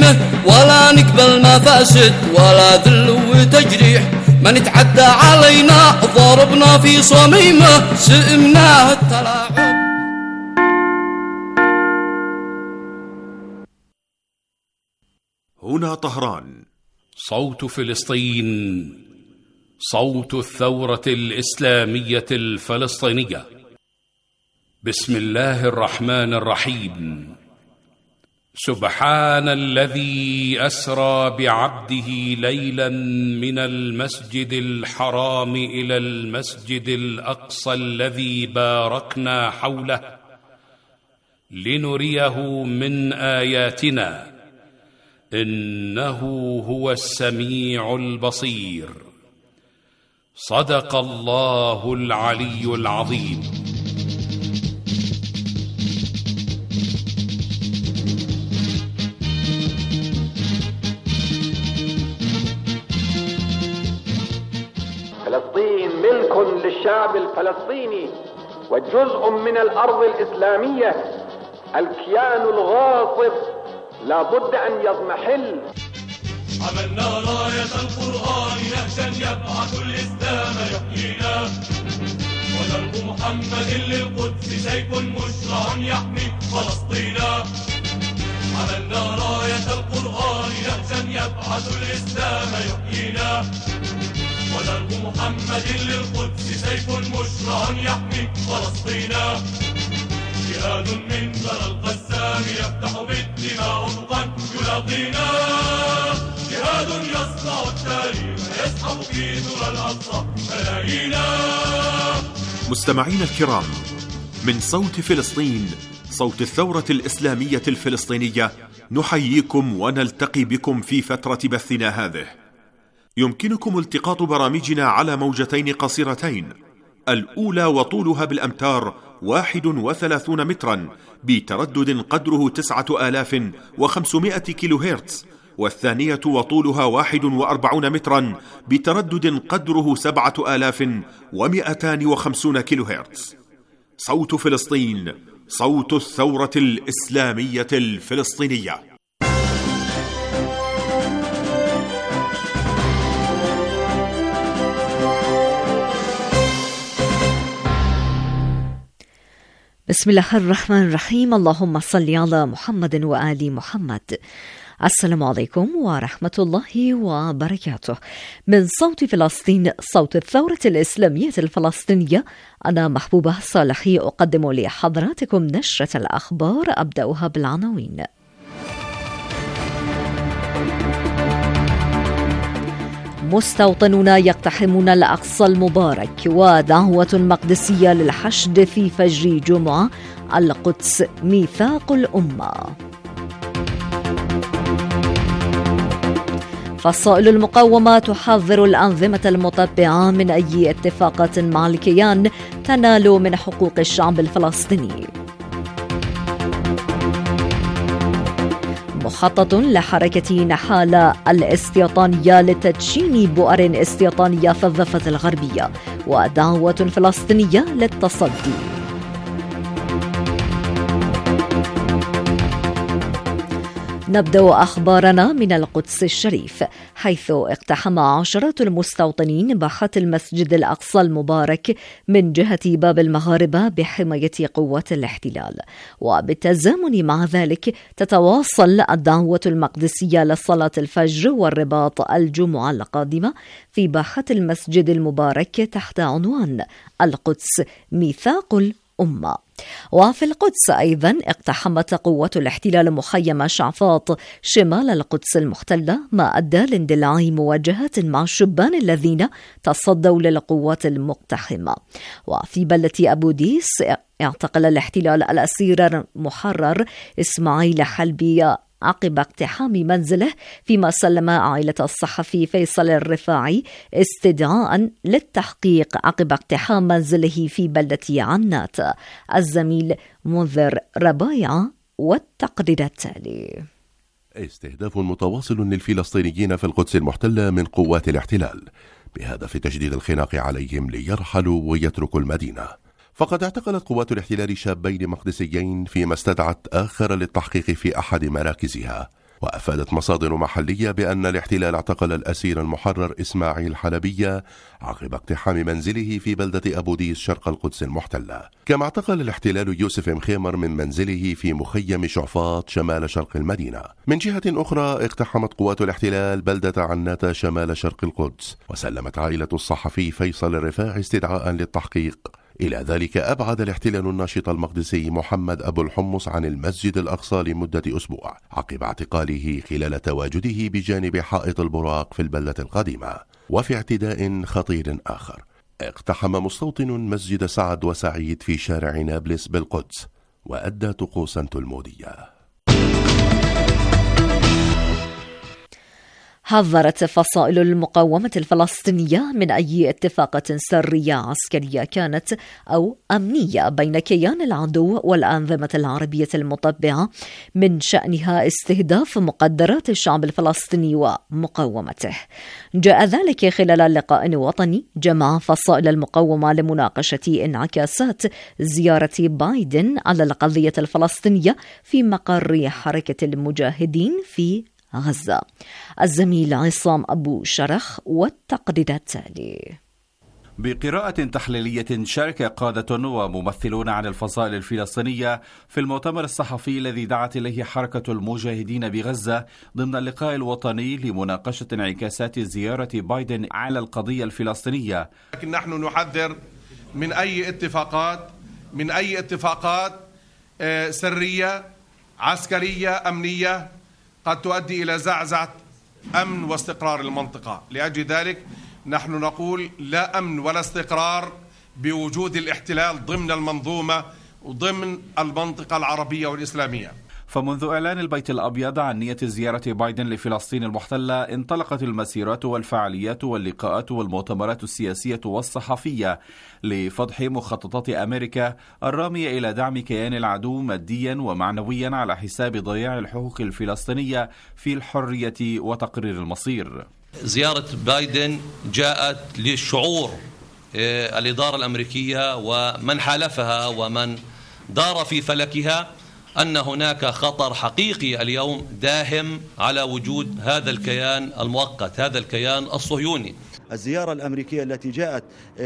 ولا نقبل مفاسد ولا ذل وتجريح. من يتعدى علينا ضربنا في صميمه، سئمناه التلاعب. هنا طهران، صوت فلسطين، صوت الثورة الإسلامية الفلسطينية. بسم الله الرحمن الرحيم. سبحان الذي أسرى بعبده ليلا من المسجد الحرام إلى المسجد الأقصى الذي باركنا حوله لنريه من آياتنا، إنه هو السميع البصير. صدق الله العلي العظيم. فلسطين ملك للشعب الفلسطيني وجزء من الأرض الإسلامية. الكيان الغاصب لا بد أن يضمحل. عملنا راية القرآن نهجا يبعث الإسلام يحيينا، ودرب محمد للقدس سيف مشرع يحمي فلسطينا. عملنا راية القرآن نهجا يبعث الإسلام يحيينا، ودرب محمد للقدس سيف مشرع يحمي فلسطينا. جهاد من ذرى القسام يفتح بالدماء أفقا يلاقينا، جهاد يصنع التاريخ يسحب في ذرى الأقصى ملايينا. مستمعين الكرام، من صوت فلسطين، صوت الثورة الإسلامية الفلسطينية، نحييكم ونلتقي بكم في فترة بثنا هذه. يمكنكم التقاط برامجنا على موجتين قصيرتين، الأولى وطولها بالأمتار 31 مترا بتردد قدره 9500 كيلو هرتز، والثانية وطولها 41 مترا بتردد قدره 7250 كيلو هرتز. صوت فلسطين، صوت الثورة الإسلامية الفلسطينية. بسم الله الرحمن الرحيم. اللهم صل على محمد وآل محمد. السلام عليكم ورحمة الله وبركاته. من صوت فلسطين، صوت الثورة الإسلامية الفلسطينية، أنا محبوبة صالحي أقدم لحضراتكم نشرة الأخبار، أبدأها بالعناوين. مستوطنون يقتحمون الأقصى المبارك، ودعوة مقدسية للحشد في فجر جمعة. القدس ميثاق الأمة. فصائل المقاومة تحذر الأنظمة المتبعة من أي اتفاقات مع الكيان تنال من حقوق الشعب الفلسطيني. مخطط لحركة نحالة الاستيطانية لتدشين بؤر استيطانية في الضفة الغربية، ودعوة فلسطينية للتصدي. نبدأ أخبارنا من القدس الشريف، حيث اقتحم عشرات المستوطنين باحات المسجد الأقصى المبارك من جهة باب المغاربة بحماية قوات الاحتلال. وبالتزامن مع ذلك تتواصل الدعوة المقدسية لصلاة الفجر والرباط الجمعة القادمة في باحات المسجد المبارك تحت عنوان القدس ميثاق الأمة. وفي القدس أيضا اقتحمت قوات الاحتلال مخيم شعفاط شمال القدس المحتلة، ما أدى لاندلاع مواجهات مع الشبان الذين تصدوا للقوات المقتحمة. وفي بلدة أبو ديس اعتقل الاحتلال الأسير المحرر إسماعيل حلبي عقب اقتحام منزله، فيما سلم عائلة الصحفي فيصل الرفاعي استدعاء للتحقيق عقب اقتحام منزله في بلدة عنات. الزميل منذر ربايعة والتقرير التالي. استهداف متواصل للفلسطينيين في القدس المحتلة من قوات الاحتلال بهدف تجديد الخناق عليهم ليرحلوا ويتركوا المدينة. فقد اعتقلت قوات الاحتلال شابين مقدسيين، فيما استدعت آخر للتحقيق في أحد مراكزها. وأفادت مصادر محلية بأن الاحتلال اعتقل الأسير المحرر إسماعيل حلبية عقب اقتحام منزله في بلدة أبو ديس شرق القدس المحتلة. كما اعتقل الاحتلال يوسف مخيمر من منزله في مخيم شعفاط شمال شرق المدينة. من جهة أخرى اقتحمت قوات الاحتلال بلدة عناتة شمال شرق القدس، وسلمت عائلة الصحفي فيصل الرفاعي استدعاء للتحقيق. إلى ذلك أبعد الاحتلال الناشط المقدسي محمد أبو الحمص عن المسجد الأقصى لمدة أسبوع عقب اعتقاله خلال تواجده بجانب حائط البراق في البلدة القديمة. وفي اعتداء خطير آخر اقتحم مستوطن مسجد سعد وسعيد في شارع نابلس بالقدس وأدى طقوسا تلمودية. حذرت فصائل المقاومة الفلسطينية من أي اتفاقات سرية عسكرية كانت أو أمنية بين كيان العدو والأنظمة العربية المتبعة من شأنها استهداف مقدرات الشعب الفلسطيني ومقاومته. جاء ذلك خلال لقاء وطني جمع فصائل المقاومة لمناقشة انعكاسات زيارة بايدن على القضية الفلسطينية في مقر حركة المجاهدين في غزة. الزميل عصام أبو شرخ والتقرير التالي. بقراءة تحليلية شارك قادة وممثلون عن الفصائل الفلسطينية في المؤتمر الصحفي الذي دعت إليه حركة المجاهدين بغزة ضمن اللقاء الوطني لمناقشة انعكاسات زيارة بايدن على القضية الفلسطينية. لكن نحن نحذر من أي اتفاقات سرية عسكرية أمنية قد تؤدي إلى زعزعة أمن واستقرار المنطقة. لأجل ذلك نحن نقول لا أمن ولا استقرار بوجود الاحتلال ضمن المنظومة وضمن المنطقة العربية والإسلامية. فمنذ إعلان البيت الأبيض عن نية زيارة بايدن لفلسطين المحتلة انطلقت المسيرات والفعاليات واللقاءات والمؤتمرات السياسية والصحفية لفضح مخططات أمريكا الرامية إلى دعم كيان العدو ماديا ومعنويا على حساب ضياع الحقوق الفلسطينية في الحرية وتقرير المصير. زيارة بايدن جاءت للشعور الإدارة الأمريكية ومن حالفها ومن دار في فلكها أن هناك خطر حقيقي اليوم داهم على وجود هذا الكيان المؤقت، هذا الكيان الصهيوني. الزيارة الأمريكية التي جاءت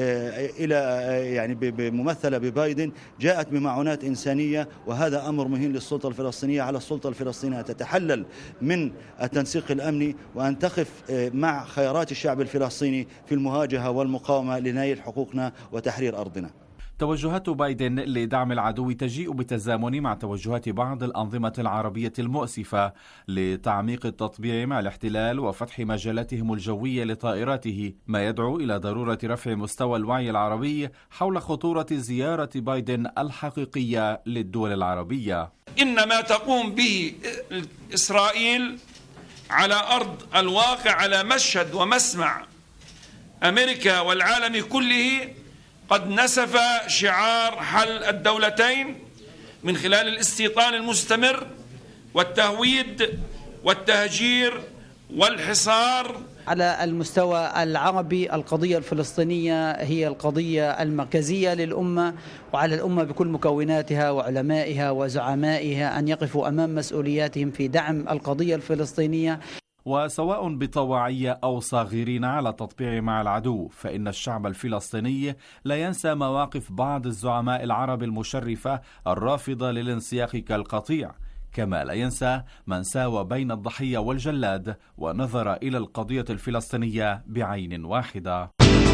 بممثلة ببايدن جاءت بمعونات إنسانية، وهذا أمر مهم للسلطة الفلسطينية. على السلطة الفلسطينية تتحلل من التنسيق الأمني وأن تقف مع خيارات الشعب الفلسطيني في المواجهة والمقاومة لنيل حقوقنا وتحرير أرضنا. توجهات بايدن لدعم العدو تجيء بالتزامن مع توجهات بعض الأنظمة العربية المؤسفة لتعميق التطبيع مع الاحتلال وفتح مجالاتهم الجوية لطائراته، ما يدعو إلى ضرورة رفع مستوى الوعي العربي حول خطورة زيارة بايدن الحقيقية للدول العربية. إن ما تقوم به إسرائيل على أرض الواقع على مشهد ومسمع أمريكا والعالم كله قد نسف شعار حل الدولتين من خلال الاستيطان المستمر والتهويد والتهجير والحصار. على المستوى العربي القضية الفلسطينية هي القضية المركزية للأمة، وعلى الأمة بكل مكوناتها وعلمائها وزعمائها أن يقفوا أمام مسؤولياتهم في دعم القضية الفلسطينية. وسواء بطواعية أو صاغرين على التطبيع مع العدو، فإن الشعب الفلسطيني لا ينسى مواقف بعض الزعماء العرب المشرفة الرافضة للانسياق كالقطيع، كما لا ينسى من ساوى بين الضحية والجلاد ونظر إلى القضية الفلسطينية بعين واحدة.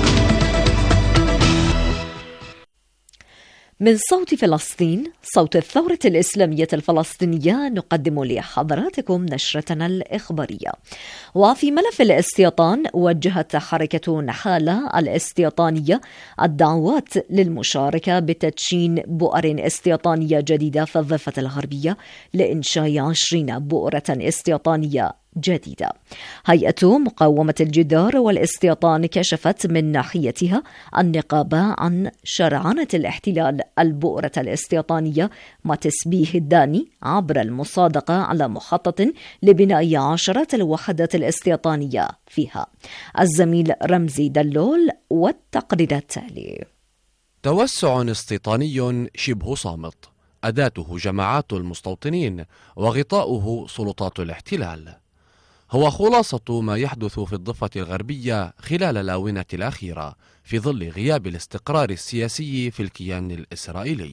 من صوت فلسطين، صوت الثورة الإسلامية الفلسطينية، نقدم لحضراتكم نشرتنا الإخبارية. وفي ملف الاستيطان، وجهت حركة نحالة الاستيطانية الدعوات للمشاركة بتدشين بؤر استيطانية جديدة في الضفة الغربية لإنشاء 20 بؤرة استيطانية جديدة. هيئة مقاومة الجدار والاستيطان كشفت من ناحيتها النقابة عن شرعنة الاحتلال البؤرة الاستيطانية مع تسبيه الداني عبر المصادقة على مخطط لبناء عشرات الوحدات الاستيطانية فيها. الزميل رمزي دلول والتقرير التالي. توسع استيطاني شبه صامت أداته جماعات المستوطنين وغطاؤه سلطات الاحتلال. هو خلاصة ما يحدث في الضفة الغربية خلال الآونة الأخيرة في ظل غياب الاستقرار السياسي في الكيان الإسرائيلي.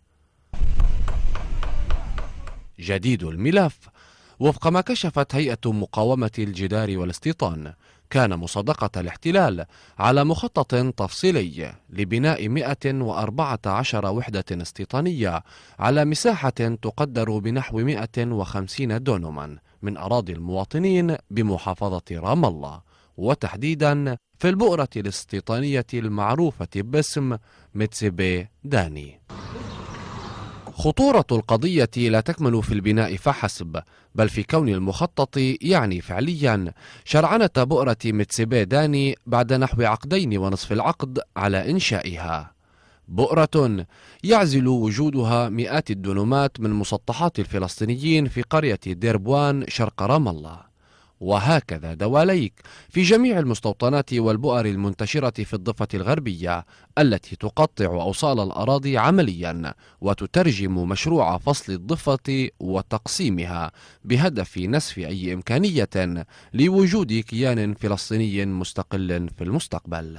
جديد الملف: وفق ما كشفت هيئة مقاومة الجدار والاستيطان، كان مصادقة الاحتلال على مخطط تفصيلي لبناء 114 وحدة استيطانية على مساحة تقدر بنحو 150 دونما من أراضي المواطنين بمحافظة رام الله، وتحديدا في البؤرة الاستيطانية المعروفة باسم متسبي داني. خطورة القضية لا تكمن في البناء فحسب، بل في كون المخطط يعني فعليا شرعنة بؤرة متسبي داني بعد نحو 2.5 العقد على إنشائها. بؤرة يعزل وجودها مئات الدنومات من مسطحات الفلسطينيين في قرية ديربوان شرق رام الله. وهكذا دواليك في جميع المستوطنات والبؤر المنتشرة في الضفة الغربية التي تقطع أوصال الأراضي عمليا وتترجم مشروع فصل الضفة وتقسيمها بهدف نسف أي إمكانية لوجود كيان فلسطيني مستقل في المستقبل.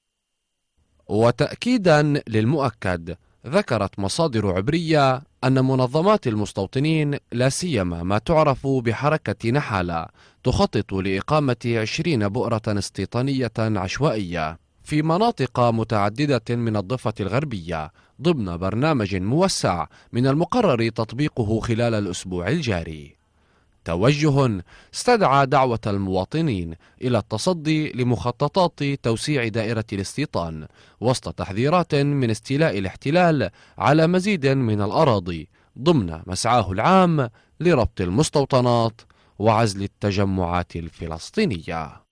وتأكيدا للمؤكد، ذكرت مصادر عبرية أن منظمات المستوطنين لا سيما ما تعرف بحركة نحالة تخطط لإقامة 20 بؤرة استيطانية عشوائية في مناطق متعددة من الضفة الغربية ضمن برنامج موسع من المقرر تطبيقه خلال الأسبوع الجاري. توجه استدعى دعوة المواطنين إلى التصدي لمخططات توسيع دائرة الاستيطان وسط تحذيرات من استيلاء الاحتلال على مزيد من الأراضي ضمن مسعاه العام لربط المستوطنات وعزل التجمعات الفلسطينية.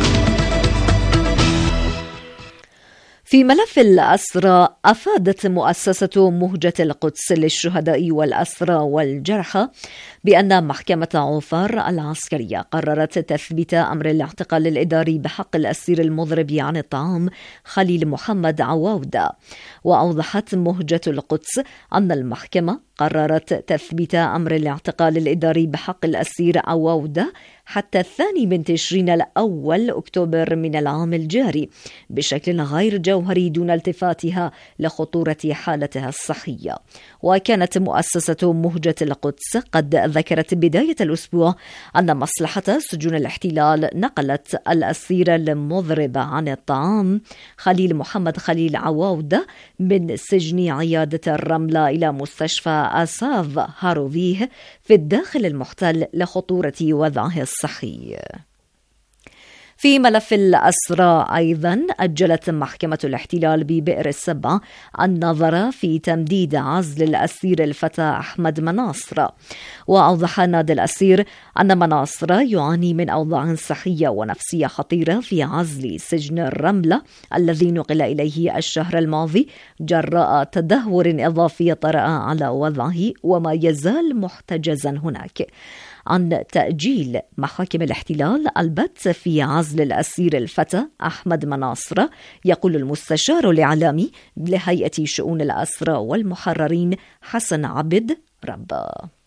في ملف الأسرى، أفادت مؤسسة مهجة القدس للشهداء والأسرى والجرحى بأن محكمة عوفر العسكرية قررت تثبيت أمر الاعتقال الإداري بحق الأسير المضرب عن الطعام خليل محمد عواودة. وأوضحت مهجة القدس أن المحكمة قررت تثبيت أمر الاعتقال الإداري بحق الأسير عواودة حتى 2 تشرين الأول أكتوبر من العام الجاري بشكل غير جوهري دون التفاتها لخطورة حالتها الصحية. وكانت مؤسسة مهجة القدس قد ذكرت بداية الأسبوع أن مصلحة سجون الاحتلال نقلت الأسير المضرب عن الطعام خليل محمد خليل عواودة من سجن عيادة الرملة إلى مستشفى أساف هاروفيه في الداخل المحتل لخطورة وضعه الصحي. في ملف الأسرى أيضا أجلت محكمة الاحتلال ببئر السبع النظر في تمديد عزل الأسير الفتى أحمد مناصر. وأوضح نادي الأسير أن مناصر يعاني من أوضاع صحية ونفسية خطيرة في عزل سجن الرملة الذي نقل إليه الشهر الماضي جراء تدهور إضافي طرأ على وضعه وما يزال محتجزا هناك. عن تأجيل محاكم الاحتلال البت في عزل الأسير الفتى أحمد مناصر، يقول المستشار الإعلامي لهيئة شؤون الأسرى والمحررين حسن عبد ربا: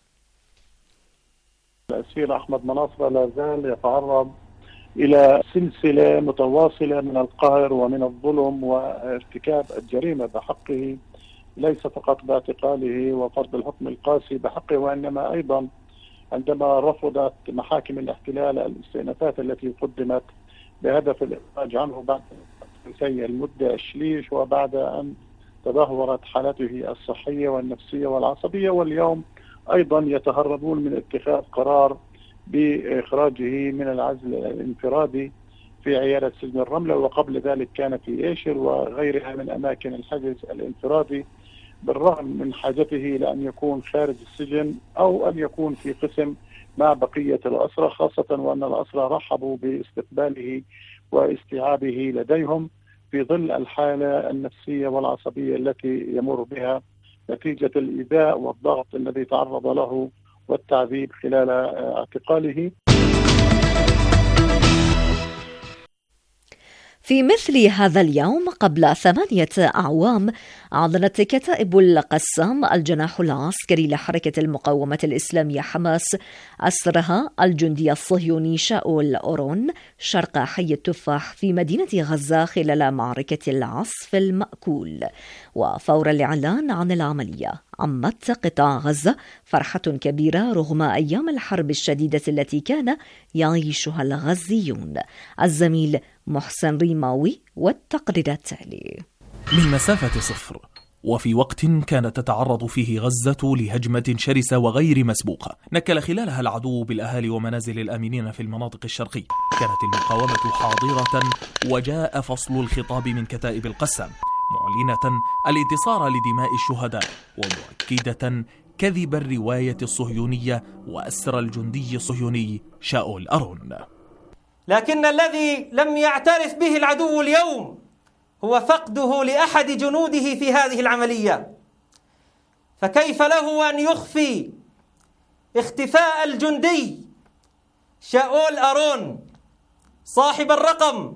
الأسير أحمد مناصر لا زال يتعرض إلى سلسلة متواصلة من القهر ومن الظلم وارتكاب الجريمة بحقه، ليس فقط باعتقاله وفرض الحكم القاسي بحقه، وإنما أيضا عندما رفضت محاكم الاحتلال الاستئنافات التي قدمت بهدف الإخراج عنه بعد المدة الشليش وبعد أن تدهورت حالته الصحية والنفسية والعصبية، واليوم أيضا يتهربون من اتخاذ قرار بإخراجه من العزل الانفرادي في عيادة سجن الرملة، وقبل ذلك كان في إيشر وغيرها من أماكن الحجز الانفرادي، بالرغم من حاجته لأن يكون خارج السجن أو أن يكون في قسم مع بقية الأسرى، خاصة وأن الأسرى رحبوا باستقباله واستيعابه لديهم في ظل الحالة النفسية والعصبية التي يمر بها نتيجة الإيذاء والضغط الذي تعرض له والتعذيب خلال اعتقاله. في مثل هذا اليوم قبل 8 أعوام أعلنت كتائب القسام الجناح العسكري لحركة المقاومة الإسلامية حماس أسرها الجندي الصهيوني شاول أورون شرق حي التفاح في مدينة غزة خلال معركة العصف المأكول. وفور الإعلان عن العملية عمت قطاع غزة فرحة كبيرة رغم أيام الحرب الشديدة التي كان يعيشها الغزيون. الزميل محسن ريماوي والتقرير التالي. من مسافة صفر وفي وقت كانت تتعرض فيه غزة لهجمة شرسة وغير مسبوقة نكل خلالها العدو بالأهالي ومنازل الآمنين في المناطق الشرقية، كانت المقاومة حاضرة وجاء فصل الخطاب من كتائب القسام معلنة الانتصار لدماء الشهداء ومؤكدة كذب الرواية الصهيونية وأسر الجندي الصهيوني شاول أرون. لكن الذي لم يعترف به العدو اليوم هو فقده لأحد جنوده في هذه العملية، فكيف له أن يخفي اختفاء الجندي شاول أرون صاحب الرقم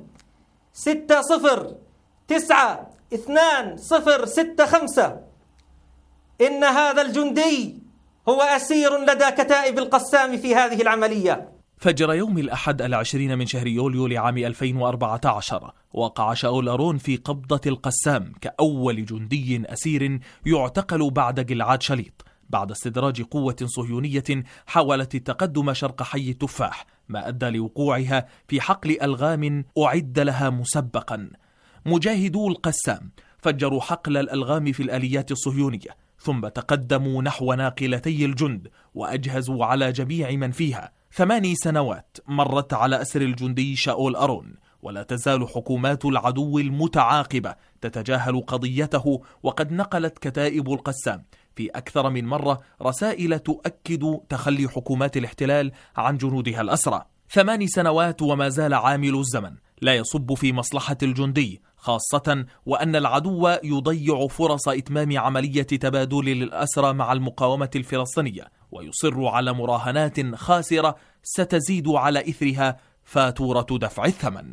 609265. إن هذا الجندي هو أسير لدى كتائب القسام في هذه العملية. فجر يوم الأحد 20 من شهر يوليو لعام 2014 وقع شاول أرون في قبضة القسام كأول جندي أسير يعتقل بعد جلعاد شليط بعد استدراج قوة صهيونية حاولت التقدم شرق حي التفاح، ما أدى لوقوعها في حقل ألغام أعد لها مسبقا. مجاهدو القسام فجروا حقل الألغام في الآليات الصهيونية ثم تقدموا نحو ناقلتي الجند وأجهزوا على جميع من فيها. 8 سنوات مرت على أسر الجندي شاول أرون، ولا تزال حكومات العدو المتعاقبة تتجاهل قضيته، وقد نقلت كتائب القسام في أكثر من مرة رسائل تؤكد تخلي حكومات الاحتلال عن جنودها الأسرى. 8 سنوات وما زال عامل الزمن لا يصب في مصلحة الجندي، خاصة وأن العدو يضيع فرص إتمام عملية تبادل للأسرى مع المقاومة الفلسطينية، ويصر على مراهنات خاسرة ستزيد على إثرها فاتورة دفع الثمن.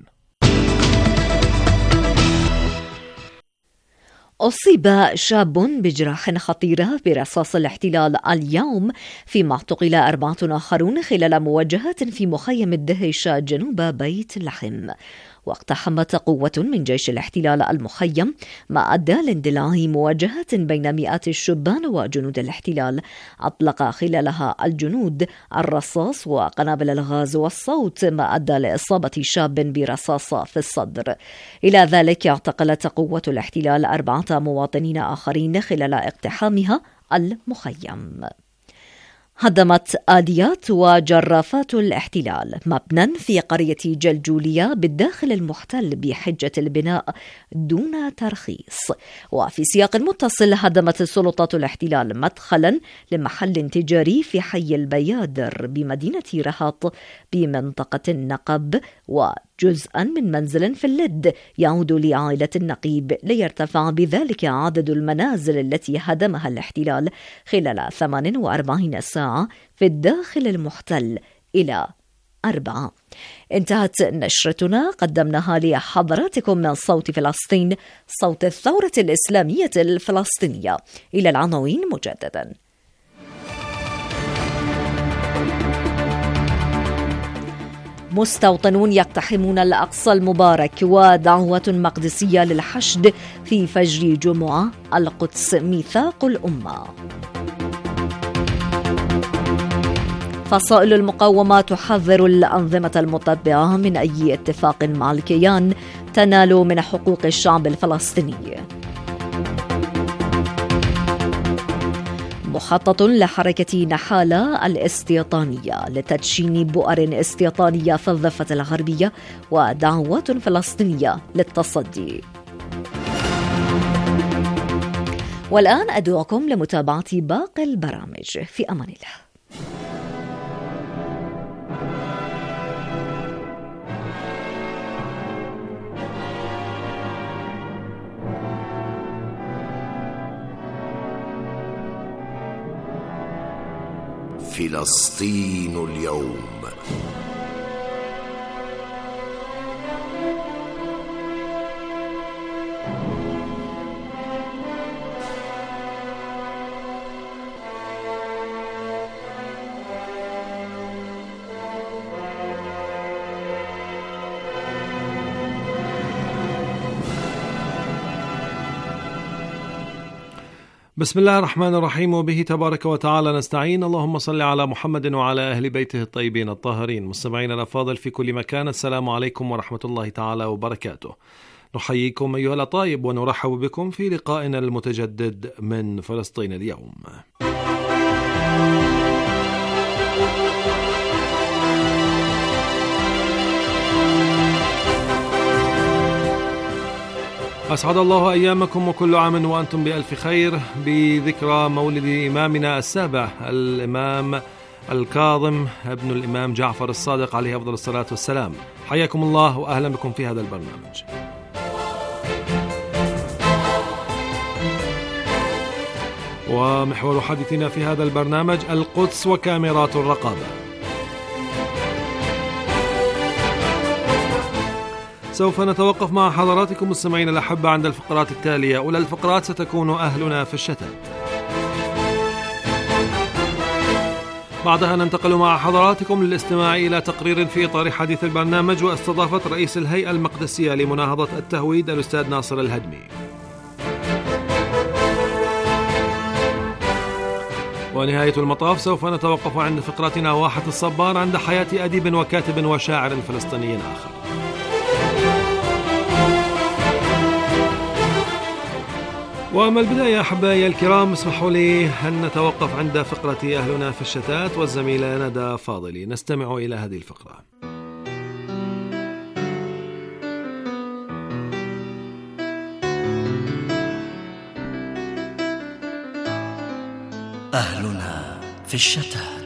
أصيب شاب بجراح خطيرة برصاص الاحتلال اليوم، فيما اعتقل 4 آخرون خلال مواجهات في مخيم الدهش جنوب بيت لحم. واقتحمت قوة من جيش الاحتلال المخيم، ما أدى لاندلاع مواجهات بين مئات الشبان وجنود الاحتلال أطلق خلالها الجنود الرصاص وقنابل الغاز والصوت، ما أدى لإصابة شاب برصاصة في الصدر. إلى ذلك اعتقلت قوة الاحتلال 4 مواطنين آخرين خلال اقتحامها المخيم. هدمت آليات وجرافات الاحتلال مبنى في قرية جلجولية بالداخل المحتل بحجة البناء دون ترخيص. وفي سياق متصل هدمت سلطات الاحتلال مدخلا لمحل تجاري في حي البيادر بمدينة رهاط بمنطقة النقب، وجزءا من منزل في اللد يعود لعائلة النقيب، ليرتفع بذلك عدد المنازل التي هدمها الاحتلال خلال 48 ساعة في الداخل المحتل إلى 4. انتهت نشرتنا، قدمناها لحضراتكم من صوت فلسطين، صوت الثورة الإسلامية الفلسطينية. إلى العناوين مجددا. مستوطنون يقتحمون الأقصى المبارك، ودعوة مقدسية للحشد في فجر جمعة، القدس ميثاق الأمة. فصائل المقاومة تحذر الأنظمة المتبعة من أي اتفاق مع الكيان تنال من حقوق الشعب الفلسطيني. مخطط لحركة نحالة الاستيطانية لتدشين بؤر استيطانية في الضفة الغربية، ودعوات فلسطينية للتصدي. والآن أدعوكم لمتابعة باقي البرامج. في أمان الله. فلسطين اليوم. بسم الله الرحمن الرحيم، وبه تبارك وتعالى نستعين. اللهم صل على محمد وعلى أهل بيته الطيبين الطاهرين. مستمعينا الأفاضل في كل مكان، السلام عليكم ورحمة الله تعالى وبركاته. نحييكم أيها الأطايب ونرحب بكم في لقائنا المتجدد من فلسطين اليوم. أسعد الله أيامكم وكل عام وأنتم بألف خير، بذكرى مولد إمامنا السابع الإمام الكاظم ابن الإمام جعفر الصادق عليه أفضل الصلاة والسلام. حياكم الله وأهلا بكم في هذا البرنامج. ومحور حديثنا في هذا البرنامج القدس وكاميرات الرقابة. سوف نتوقف مع حضراتكم مستمعين الأحبة عند الفقرات التالية. أولى الفقرات ستكون أهلنا في الشتات، بعدها ننتقل مع حضراتكم للاستماع إلى تقرير في إطار حديث البرنامج واستضافة رئيس الهيئة المقدسية لمناهضة التهويد الأستاذ ناصر الهدمي. ونهاية المطاف سوف نتوقف عند فقرتنا واحة الصبار عند حياة أديب وكاتب وشاعر فلسطيني آخر. وأما البداية أحبائي الكرام، اسمحوا لي أن نتوقف عند فقرة أهلنا في الشتات والزميلة ندى فاضلي. نستمع إلى هذه الفقرة. أهلنا في الشتات.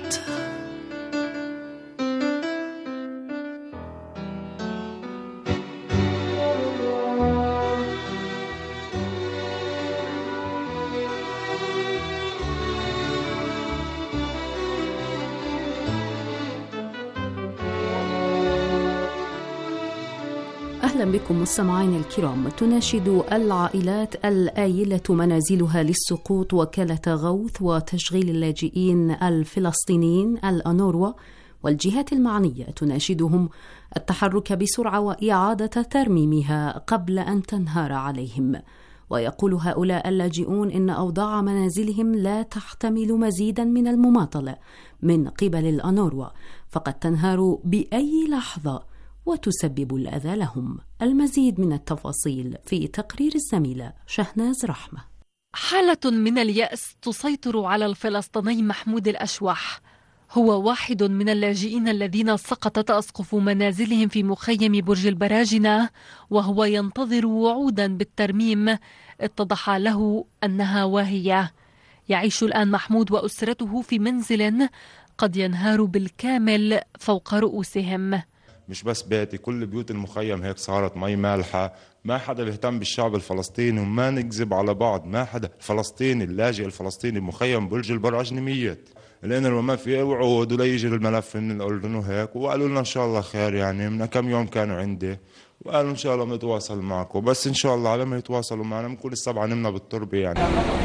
أهلا بكم مستمعين الكرام. تناشد العائلات الآيلة منازلها للسقوط وكالة غوث وتشغيل اللاجئين الفلسطينيين الأنوروا والجهات المعنية، تناشدهم التحرك بسرعة وإعادة ترميمها قبل أن تنهار عليهم. ويقول هؤلاء اللاجئون إن أوضاع منازلهم لا تحتمل مزيدا من المماطلة من قبل الأنوروا، فقد تنهار بأي لحظة وتسبب الأذى لهم. المزيد من التفاصيل في تقرير الزميلة شهناز رحمة. حالة من اليأس تسيطر على الفلسطيني محمود الأشوح. هو واحد من اللاجئين الذين سقطت أسقف منازلهم في مخيم برج البراجنة، وهو ينتظر وعودا بالترميم اتضح له أنها واهية. يعيش الآن محمود وأسرته في منزل قد ينهار بالكامل فوق رؤوسهم. مش بس بيتي، كل بيوت المخيم هيك صارت مي مالحة. ما حدا بيهتم بالشعب الفلسطيني، وما نكذب على بعض، ما حدا. الفلسطيني اللاجئ الفلسطيني بمخيم برج البراجنة ميت، لأنه ما في وعود ولا يجي الملف من الأردن وهيك. وقالوا لنا إن شاء الله خير، يعني من كم يوم كانوا عندي وقالوا إن شاء الله بنتواصل معكم، بس إن شاء الله على ما يتواصلوا معنا بنكون السبعة نمنا بالتربة يعني.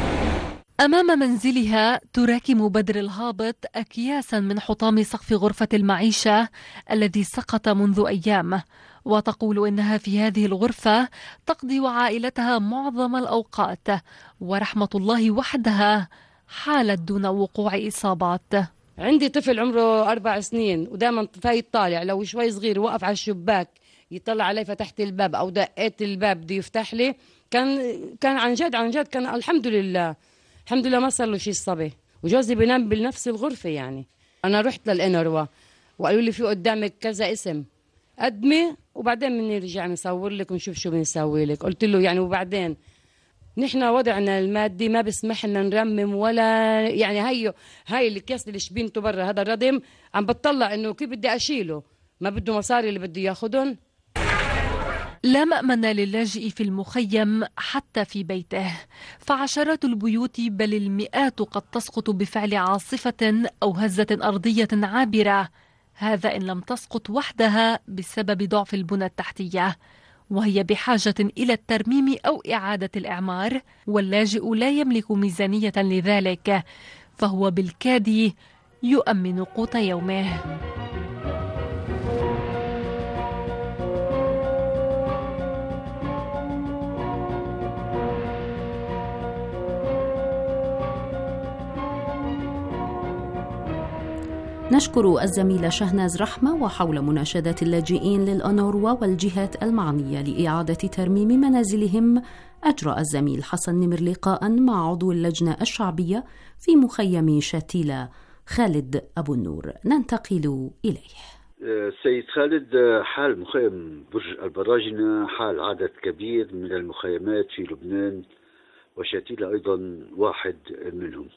أمام منزلها تراكم بدر الهابط أكياسا من حطام سقف غرفة المعيشة الذي سقط منذ أيام، وتقول إنها في هذه الغرفة تقضي وعائلتها معظم الأوقات، ورحمة الله وحدها حالت دون وقوع إصابات. عندي طفل عمره 4 سنين ودائما فايت طالع، لو شوي صغير وقف على الشباك يطلع علي، فتحت الباب أو دقيت الباب بده يفتح لي، كان عن جد كان الحمد لله ما صار له شيء الصبي. وجوزي بينام بنفس الغرفة. يعني أنا رحت للأنوروا وقالوا لي في قدامك كذا اسم، قدمي وبعدين بنرجع نصور لك ونشوف شو بنسوي لك. قلت له يعني وبعدين نحن وضعنا المادي ما بسمح لنا نرمم ولا يعني هاي الكيس اللي شبينته برا هذا الردم عم بتطلع انه كيف بدي اشيله، ما بده مصاري اللي بده ياخذهم. لا مأمن للاجئ في المخيم حتى في بيته، فعشرات البيوت بل المئات قد تسقط بفعل عاصفة أو هزة أرضية عابرة، هذا إن لم تسقط وحدها بسبب ضعف البنى التحتية، وهي بحاجة إلى الترميم أو إعادة الإعمار، واللاجئ لا يملك ميزانية لذلك، فهو بالكاد يؤمن قوت يومه. نشكر الزميلة شهناز رحمة. وحول مناشدات اللاجئين للأونروا والجهات المعنية لإعادة ترميم منازلهم، أجرى الزميل حسن نمر لقاء مع عضو اللجنة الشعبية في مخيم شتيلة خالد أبو النور، ننتقل إليه. سيد خالد، حال مخيم برج البراجنة حال عدد كبير من المخيمات في لبنان، وشتيلة أيضا واحد منهم.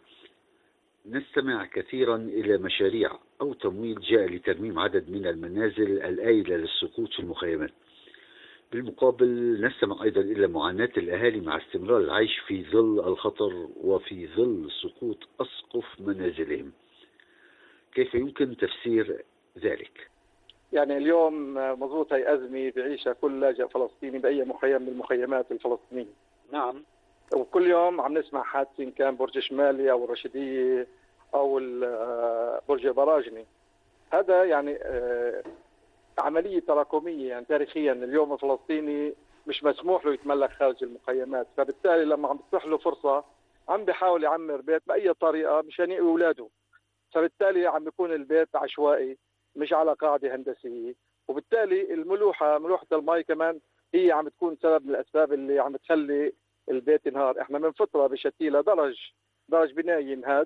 نستمع كثيرا إلى مشاريع أو تمويل جاء لترميم عدد من المنازل الآيلة للسقوط في المخيمات. بالمقابل نستمع أيضا إلى معاناة الأهالي مع استمرار العيش في ظل الخطر وفي ظل سقوط أسقف منازلهم. كيف يمكن تفسير ذلك؟ يعني اليوم مضبوط هي أزمة بعيشها كل لاجئ فلسطيني بأي مخيم من المخيمات الفلسطينية. نعم. وكل يوم عم نسمع حادثين، كان برج شمالي أو الرشيدية أو برج البراجني. هذا يعني عملية تراكمية، يعني تاريخيا اليوم الفلسطيني مش مسموح له يتملك خارج المخيمات، فبالتالي لما عم تتيح له فرصة عم بيحاول يعمر بيت بأي طريقة مشان يقوي أولاده، فبالتالي عم بيكون البيت عشوائي مش على قاعدة هندسية، وبالتالي ملوحة المي كمان هي عم تكون سبب من الأسباب اللي عم تخلي البيت ينهار. احنا من فترة بشتيلة درج بناية ينهد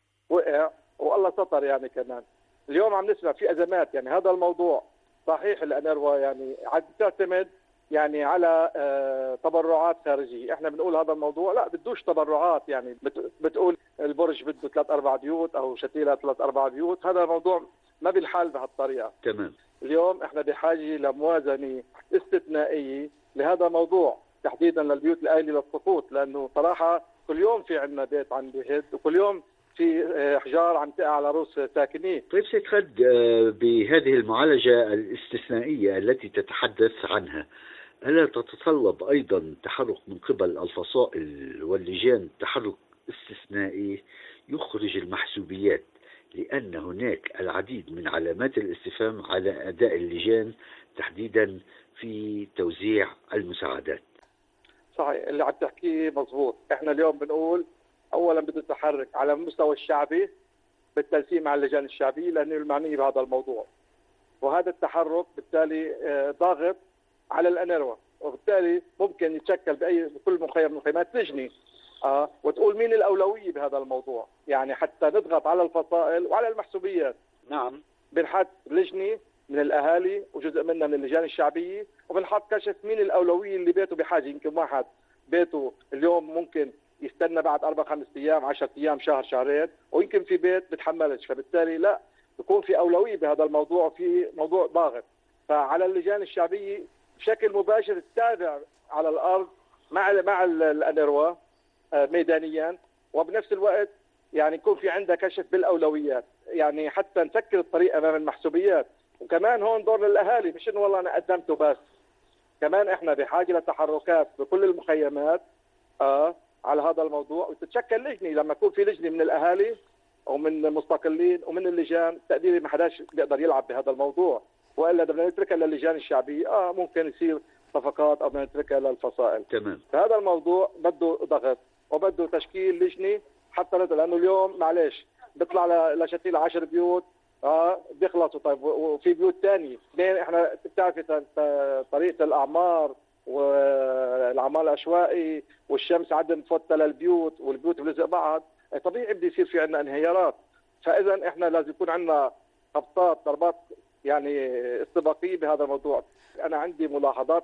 وقع والله سطر يعني كمان. اليوم عم نسمع في أزمات، يعني هذا الموضوع صحيح الأنروا يعني تعتمد يعني على تبرعات خارجية. احنا بنقول هذا الموضوع لا بدوش تبرعات، يعني بتقول البرج بده 3-4 بيوت او شتيلة 3-4 بيوت، هذا الموضوع ما بالحال بهالطريقة. تمام. اليوم احنا بحاجة لموازنة استثنائية لهذا الموضوع، تحديدا للبيوت الآيلة للسقوط، لأنه صراحة كل يوم في عندنا بيت عم بيهد وكل يوم في حجار عم تقع على رؤوس ساكنين. طيب سيد خالد، بهذه المعالجة الاستثنائية التي تتحدث عنها، ألا تتطلب أيضا تحرك من قبل الفصائل واللجان، تحرك استثنائي يخرج المحسوبيات، لأن هناك العديد من علامات الاستفهام على أداء اللجان تحديدا في توزيع المساعدات؟ صحيح اللي عم تحكيه مضبوط. احنا اليوم بنقول اولا بده تحرك على المستوى الشعبي بالتنسيق مع اللجان الشعبيه لانه المعنيه بهذا الموضوع، وهذا التحرك بالتالي ضاغط على الأنروا، وبالتالي ممكن يتشكل بكل مخيم من المخيمات لجنه وتقول مين الاولويه بهذا الموضوع، يعني حتى نضغط على الفصائل وعلى المحسوبيات. نعم. بنحط لجنه من الاهالي وجزء منها من اللجان الشعبيه، وبنحط كشف مين الاولويه اللي بيته بحاجه. يمكن واحد بيته اليوم ممكن يستنى بعد 4-5 ايام 10 ايام شهر شهرين، ويمكن في بيت بتحملش، فبالتالي لا يكون في اولويه بهذا الموضوع، وفي موضوع ضاغط. فعلى اللجان الشعبيه بشكل مباشر تتابع على الارض مع الأنروا ميدانيا، وبنفس الوقت يعني يكون في عندها كشف بالاولويات، يعني حتى نسكر الطريق امام المحسوبيات. وكمان هون دور للاهالي، مش انه والله انا قدمته بس، كمان احنا بحاجه لتحركات بكل المخيمات على هذا الموضوع، وتتشكل لجنه. لما يكون في لجنه من الاهالي ومن المستقلين ومن اللجان، تقديري ما حداش بيقدر يلعب بهذا الموضوع، والا بدنا نتركها للجان الشعبيه ممكن يصير صفقات او بدنا نتركها للفصائل. تمام. فهذا الموضوع بده ضغط وبده تشكيل لجنه حتى لانه اليوم معلش بيطلع لشتيلة 10 بيوت بيخلصوا. طيب وفي بيوت ثانيه اثنين، احنا بتعرفي طريقه الاعمار والعمال العشوائي والشمس عدم تفوت للبيوت والبيوت بلزق بعض، طبيعي بده يصير في عندنا انهيارات. فاذا احنا لازم يكون عندنا خطات ضربات يعني استباقيه بهذا الموضوع. انا عندي ملاحظات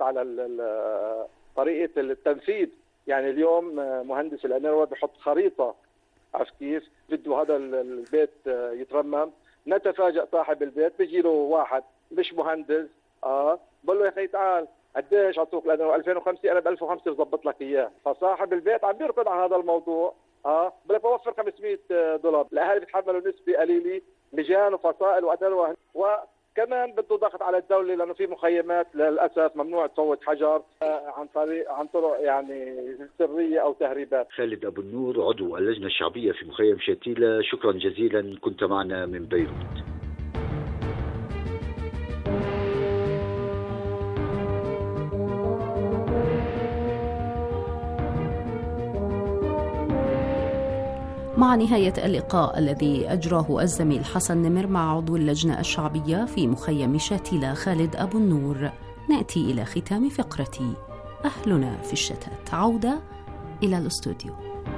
على طريقه التنفيذ. يعني اليوم مهندس الأنروا بحط خريطه، عرفت كيف بده هذا البيت يترمم، نتفاجأ صاحب البيت بيجي له واحد مش مهندس بقول له يا اخي تعال قديش اعطوك لانه 2005 انا ب 1005 بظبط لك اياه. فصاحب البيت عم بيركض على هذا الموضوع بقول لك بوفر $500. الاهالي بيتحملوا نسبه قليله، لجان وفصائل وأنروا، وكمان بده ضغط على الدوله لانه في مخيمات للاسف ممنوع تفوت حجر عن طرق يعني سريه او تهريبات. خالد ابو النور عضو اللجنه الشعبيه في مخيم شتيلة، شكرا جزيلا، كنت معنا من بيروت. ومع نهاية اللقاء الذي أجراه الزميل حسن نمر مع عضو اللجنة الشعبية في مخيم شاتيلا خالد أبو النور، نأتي إلى ختام فقرة أهلنا في الشتات. عودة إلى الاستوديو.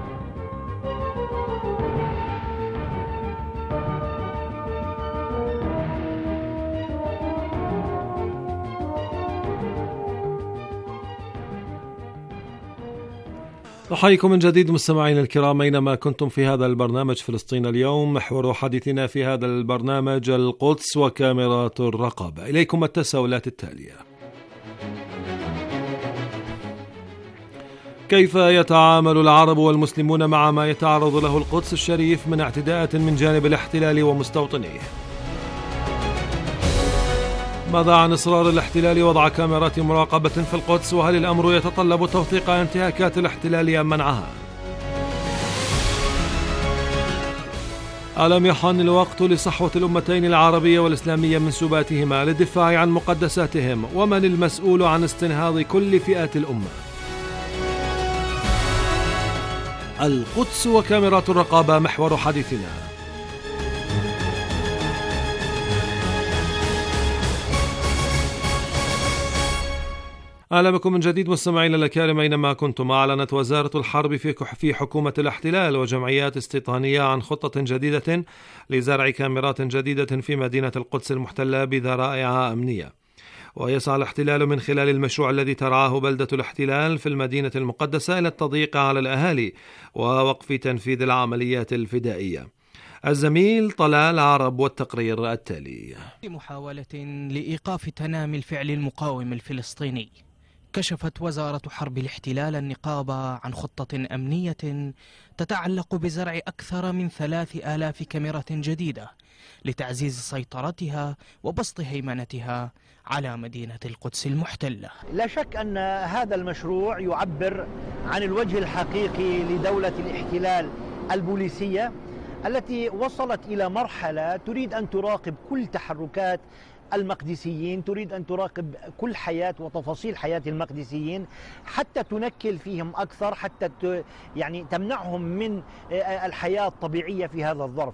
نحييكم من جديد مستمعينا الكرام أينما كنتم في هذا البرنامج فلسطين اليوم. محور حديثنا في هذا البرنامج القدس وكاميرات الرقابة. إليكم التساؤلات التالية: كيف يتعامل العرب والمسلمون مع ما يتعرض له القدس الشريف من اعتداءات من جانب الاحتلال ومستوطنيه؟ ماذا عن إصرار الاحتلال وضع كاميرات مراقبة في القدس، وهل الأمر يتطلب توثيق انتهاكات الاحتلال أم منعها؟ ألم يحن الوقت لصحوة الأمتين العربية والإسلامية من سباتهما للدفاع عن مقدساتهم؟ ومن المسؤول عن استنهاض كل فئات الأمة؟ القدس وكاميرات الرقابة محور حديثنا. أهلا بكم من جديد مستمعينا الكرام أينما كنتم. أعلنت وزارة الحرب في حكومة الاحتلال وجمعيات استيطانية عن خطة جديدة لزرع كاميرات جديدة في مدينة القدس المحتلة بذرائع أمنية. ويسعى الاحتلال من خلال المشروع الذي ترعاه بلدة الاحتلال في المدينة المقدسة إلى التضييق على الأهالي ووقف تنفيذ العمليات الفدائية. الزميل طلال عرب والتقرير التالي. في محاولة لإيقاف تنامي الفعل المقاوم الفلسطيني، كشفت وزارة حرب الاحتلال النقاب عن خطة أمنية تتعلق بزرع أكثر من 3000 كاميرا جديدة لتعزيز سيطرتها وبسط هيمنتها على مدينة القدس المحتلة. لا شك أن هذا المشروع يعبر عن الوجه الحقيقي لدولة الاحتلال البوليسية التي وصلت إلى مرحلة تريد أن تراقب كل تحركات المقدسيين، تريد أن تراقب كل حياة وتفاصيل حياة المقدسيين حتى تنكل فيهم أكثر، حتى يعني تمنعهم من الحياة الطبيعية في هذا الظرف.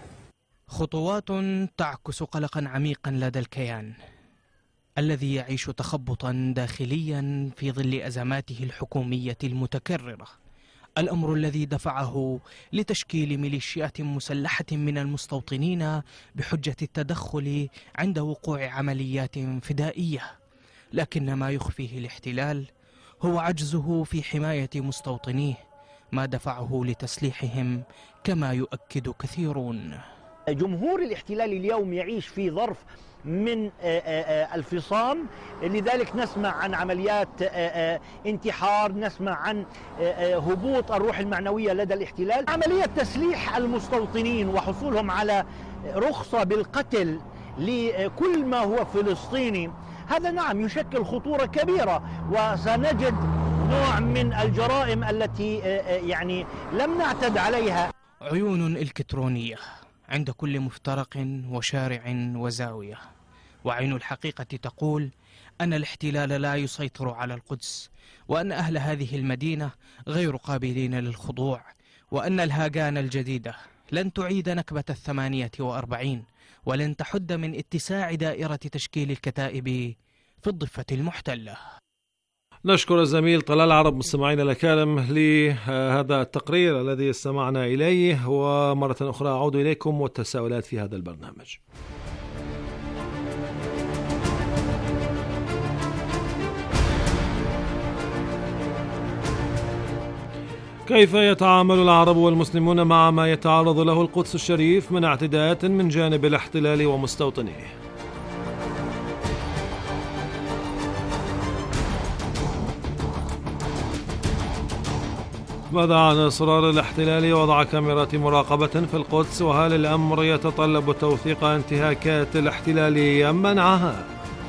خطوات تعكس قلقا عميقا لدى الكيان الذي يعيش تخبطا داخليا في ظل أزماته الحكومية المتكررة، الأمر الذي دفعه لتشكيل ميليشيات مسلحة من المستوطنين بحجة التدخل عند وقوع عمليات فدائية. لكن ما يخفيه الاحتلال هو عجزه في حماية مستوطنيه، ما دفعه لتسليحهم كما يؤكد كثيرون. جمهور الاحتلال اليوم يعيش في ظرف من الفصام، لذلك نسمع عن عمليات انتحار، نسمع عن هبوط الروح المعنوية لدى الاحتلال. عملية تسليح المستوطنين وحصولهم على رخصة بالقتل لكل ما هو فلسطيني، هذا نعم يشكل خطورة كبيرة، وسنجد نوع من الجرائم التي يعني لم نعتد عليها. عيون إلكترونية عند كل مفترق وشارع وزاوية، وعين الحقيقة تقول أن الاحتلال لا يسيطر على القدس، وأن أهل هذه المدينة غير قابلين للخضوع، وأن الهاجان الجديدة لن تعيد نكبة 48 ولن تحد من اتساع دائرة تشكيل الكتائب في الضفة المحتلة. نشكر الزميل طلال عرب مستمعينا الكرام لهذا التقرير الذي استمعنا إليه. ومرة أخرى أعود إليكم والتساؤلات في هذا البرنامج. كيف يتعامل العرب والمسلمون مع ما يتعرض له القدس الشريف من اعتداءات من جانب الاحتلال ومستوطنيه؟ ماذا عن إصرار الاحتلال وضع كاميرات مراقبة في القدس، وهل الأمر يتطلب توثيق انتهاكات الاحتلال أم منعها؟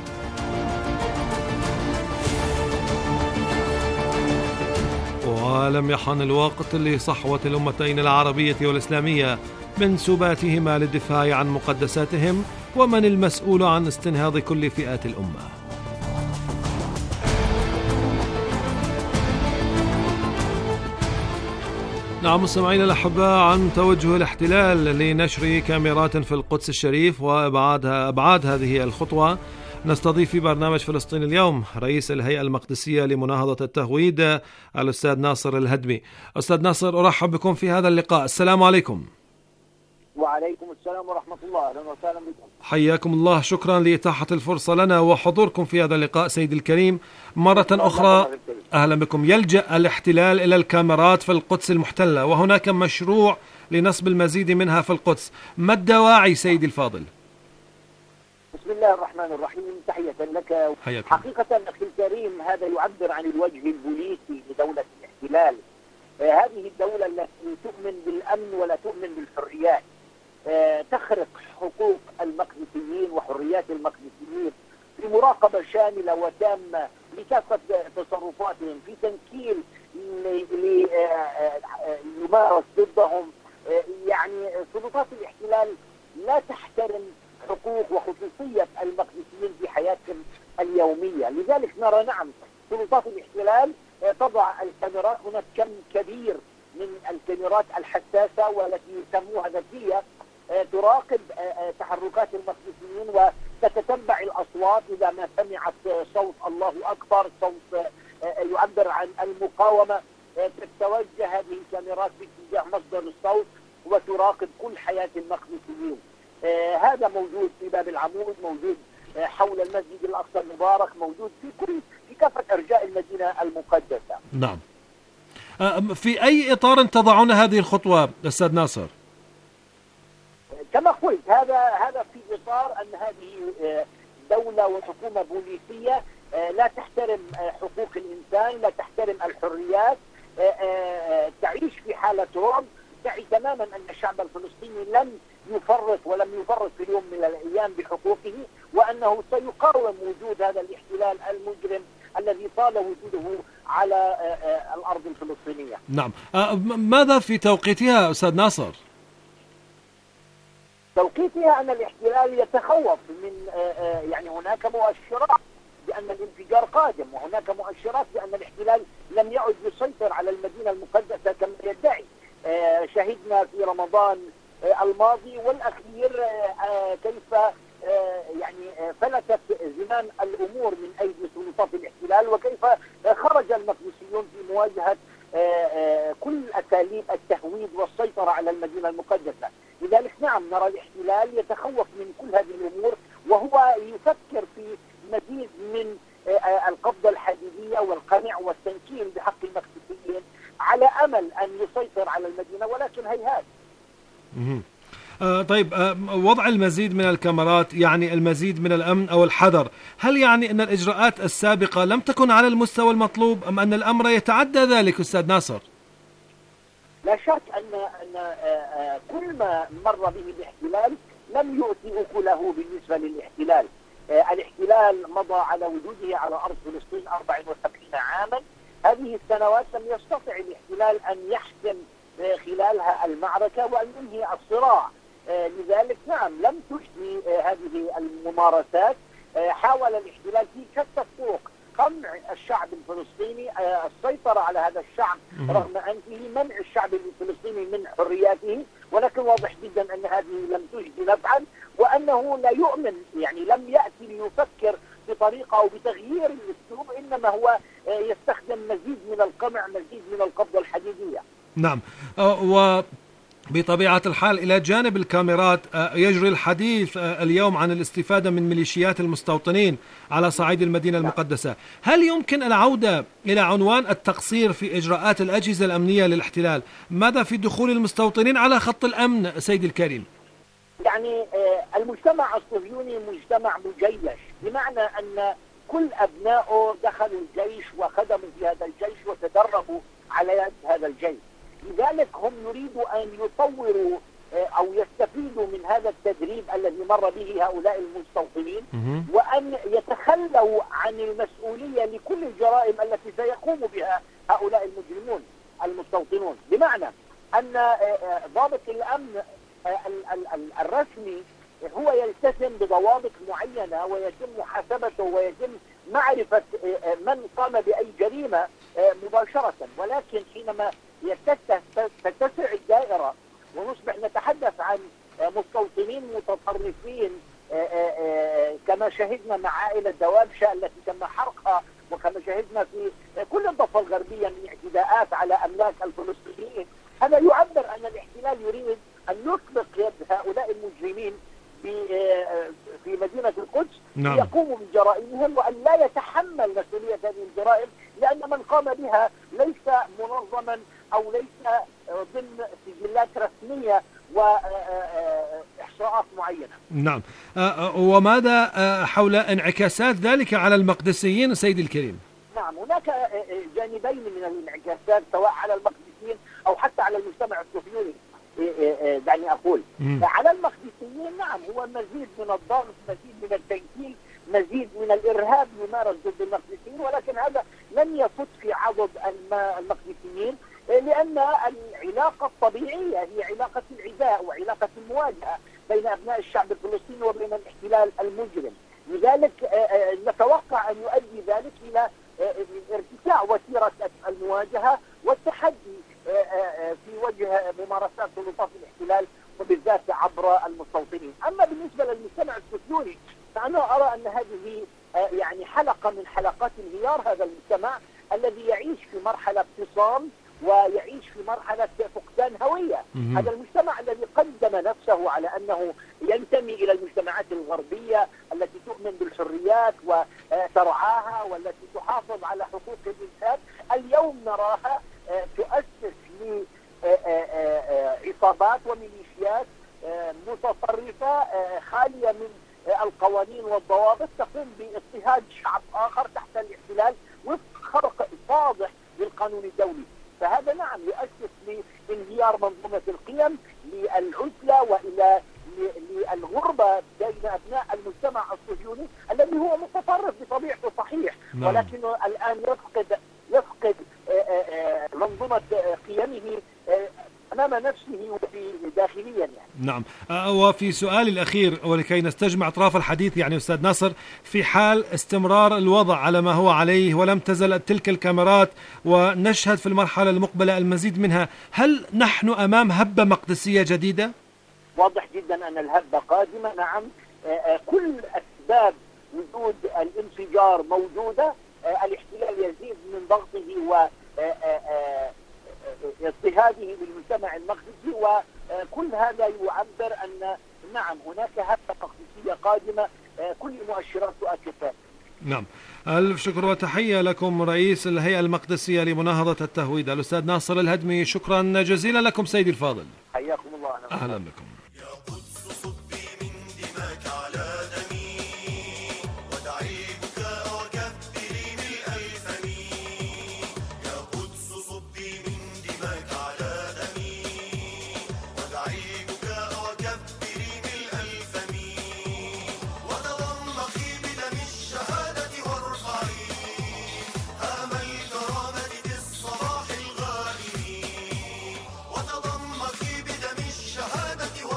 ولم يحن الوقت لصحوة الأمتين العربية والإسلامية من سباتهما للدفاع عن مقدساتهم؟ ومن المسؤول عن استنهاض كل فئات الأمة؟ نعم مستمعينا الأحباء، عن توجه الاحتلال لنشر كاميرات في القدس الشريف وأبعاد هذه الخطوة نستضيف في برنامج فلسطين اليوم رئيس الهيئة المقدسية لمناهضة التهويد الأستاذ ناصر الهدمي. أستاذ ناصر، أرحب بكم في هذا اللقاء. السلام عليكم. وعليكم السلام ورحمة الله، أهلا وسهلا بكم. حياكم الله، شكرا لإتاحة الفرصة لنا وحضوركم في هذا اللقاء سيدي الكريم. مرة أخرى أهلا بكم. يلجأ الاحتلال إلى الكاميرات في القدس المحتلة وهناك مشروع لنصب المزيد منها في القدس، ما الدواعي سيدي الفاضل؟ بسم الله الرحمن الرحيم، تحية لك. حقيقة أخي الكريم، هذا يعبر عن الوجه البوليسي لدولة الاحتلال. هذه الدولة التي تؤمن بالأمن ولا تؤمن بالحريات، تخرق حقوق المقدسيين وحريات المقدسيين في مراقبة شاملة وتامة لكافة تصرفاتهم، في تنكيل يمارس ضدهم. يعني سلطات الاحتلال لا تحترم حقوق وخصوصية المقدسيين في حياتهم اليومية. لذلك نرى سلطات الاحتلال تضع الكاميرات، هناك كم كبير من الكاميرات الحساسة والتي يسموها ذكية تراقب تحركات المقدسيين وتتتبع الأصوات. إذا ما سمعت صوت الله أكبر، صوت يعبر عن المقاومة، تتوجه هذه الكاميرات باتجاه مصدر الصوت وتراقب كل حياة المقدسيين. هذا موجود في باب العمود، موجود حول المسجد الأقصى المبارك، موجود في كافة أرجاء المدينة المقدسة. نعم. في أي إطار تضعون هذه الخطوة أستاذ ناصر؟ كما قلت، هذا في إطار أن هذه دولة وحكومة بوليسية لا تحترم حقوق الإنسان، لا تحترم الحريات، تعيش في حالة رعب. تعي تماما أن الشعب الفلسطيني لم يفرط في اليوم من الأيام بحقوقه، وأنه سيقاوم وجود هذا الاحتلال المجرم الذي طال وجوده على الأرض الفلسطينية. نعم. ماذا في توقيتها أستاذ ناصر؟ توقيتها أن الاحتلال يتخوف من يعني هناك مؤشرات بأن الانفجار قادم، وهناك مؤشرات بأن الاحتلال لم يعد يسيطر على المدينة المقدسة كما يدعي. شهدنا في رمضان الماضي والأخير كيف يعني فلتت زمام الأمور من أيدي سلطات الاحتلال، وكيف خرج المقدسيون في مواجهة كل أساليب التهويد والسيطرة على المدينة المقدسة. لذلك نرى الاحتلال يتخوف من كل هذه الأمور، وهو يفكر في مزيد من القبضة الحديدية والقمع والتنكيل بحق المقدسيين على أمل أن يسيطر على المدينة، ولكن هيهات. طيب، وضع المزيد من الكاميرات يعني المزيد من الأمن أو الحذر، هل يعني أن الإجراءات السابقة لم تكن على المستوى المطلوب أم أن الأمر يتعدى ذلك أستاذ ناصر؟ لا شك أن كل ما مر به الاحتلال لم يؤتي أكله بالنسبة للاحتلال. الاحتلال مضى على وجوده على أرض فلسطين 74 عاما. هذه السنوات لم يستطع الاحتلال أن يحسم خلالها المعركة وأن ينهي الصراع. لذلك لم تجدي هذه الممارسات. حاول الاحتلال في شتى الطرق قمع الشعب الفلسطيني، السيطرة على هذا الشعب رغم أنفه، منع الشعب الفلسطيني من حرياته، ولكن واضح جدا أن هذه لم تجدي نفعا، وأنه لا يؤمن، يعني لم يأتي ليفكر بطريقة أو بتغيير الأسلوب، إنما هو يستخدم مزيد من القمع، مزيد من القبضة الحديدية. نعم. بطبيعة الحال إلى جانب الكاميرات يجري الحديث اليوم عن الاستفادة من ميليشيات المستوطنين على صعيد المدينة المقدسة. هل يمكن العودة إلى عنوان التقصير في إجراءات الأجهزة الأمنية للاحتلال؟ ماذا في دخول المستوطنين على خط الأمن سيدي الكريم؟ يعني المجتمع الصهيوني مجتمع مجيش، بمعنى أن كل أبنائه دخلوا الجيش وخدموا في هذا الجيش وتدربوا على يد هذا الجيش. لذلك هم يريدوا أن يطوروا أو يستفيدوا من هذا التدريب الذي مر به هؤلاء المستوطنين، وأن يتخلوا عن المسؤولية لكل الجرائم التي سيقوم بها هؤلاء المجرمون المستوطنون. بمعنى أن ضابط الأمن الرسمي هو يلتزم بضوابط معينة ويتم محاسبته ويتم معرفة من قام بأي جريمة مباشرة، ولكن حينما تتسع الدائرة ونصبح نتحدث عن مستوطنين متطرفين كما شهدنا مع عائلة دوابشة التي تم حرقها، وكما شهدنا في كل الضفة الغربية من اعتداءات على أملاك الفلسطينيين. هذا يعبر أن الاحتلال يريد أن يطلق يد هؤلاء المجرمين في مدينة القدس يقوموا بجرائمهم، وأن لا يتحمل مسؤولية هذه الجرائم، لأن من قام بها ليس منظما أو ليس ضمن سجلات رسمية وإحصاءات معينة. نعم. وماذا حول انعكاسات ذلك على المقدسيين سيدي الكريم؟ نعم، هناك جانبين من الانعكاسات سواء على المقدسيين أو حتى على المجتمع الصهيوني. دعني أقول على المقدسيين نعم، هو مزيد من الضغط، مزيد من التنكيل، مزيد من الإرهاب يمارس ضد المقدسيين، ولكن هذا لن يفت في عضد المقدسيين، لأن العلاقة الطبيعية هي علاقة العداء وعلاقة المواجهة بين أبناء الشعب الفلسطيني وبين الاحتلال المجرم. لذلك نتوقع أن يؤدي ذلك إلى ارتفاع وتيرة المواجهة والتحدي في وجه ممارسات سلطات الاحتلال وبالذات عبر المستوطنين. أما بالنسبة للمجتمع الصهيوني فأنا أرى أن هذه يعني حلقة من حلقات انهيار هذا المجتمع الذي يعيش في مرحلة اتصال ويعيش في مرحلة فقدان هوية. هذا المجتمع الذي قدم نفسه على أنه ينتمي إلى المجتمعات الغربية التي تؤمن بالحريات وترعاها والتي تحافظ على حقوق الإنسان، اليوم نراها تؤسس لعصابات وميليشيات متطرفة خالية من القوانين والضوابط تقوم باضطهاد شعب آخر تحت الاحتلال وفق خرق واضح للقانون الدولي. فهذا نعم يؤسس لانهيار منظومة القيم، للعزلة وإلى للغربة بين أبناء المجتمع الصهيوني الذي هو متطرف بطبيعته صحيح، ولكنه الآن يفقد منظومة قيمه أمام نفسه وفي داخليا يعني. نعم. وفي سؤالي الأخير ولكي نستجمع أطراف الحديث يعني أستاذ ناصر، في حال استمرار الوضع على ما هو عليه ولم تزل تلك الكاميرات ونشهد في المرحلة المقبلة المزيد منها، هل نحن أمام هبة مقدسية جديدة؟ واضح جدا أن الهبة قادمة. نعم، كل أسباب وجود الانفجار موجودة. الاحتلال يزيد من ضغطه و اضطهاده بالمجتمع المقدسي، وكل هذا يعبر أن نعم هناك هبة مقدسية قادمة، كل مؤشرات تؤكد ذلك. نعم. ألف شكر وتحية لكم رئيس الهيئة المقدسية لمناهضة التهويد الأستاذ ناصر الهدمي، شكرا جزيلا لكم سيدي الفاضل. حياكم الله. أهلا بكم. وتضمك بدم الشهادة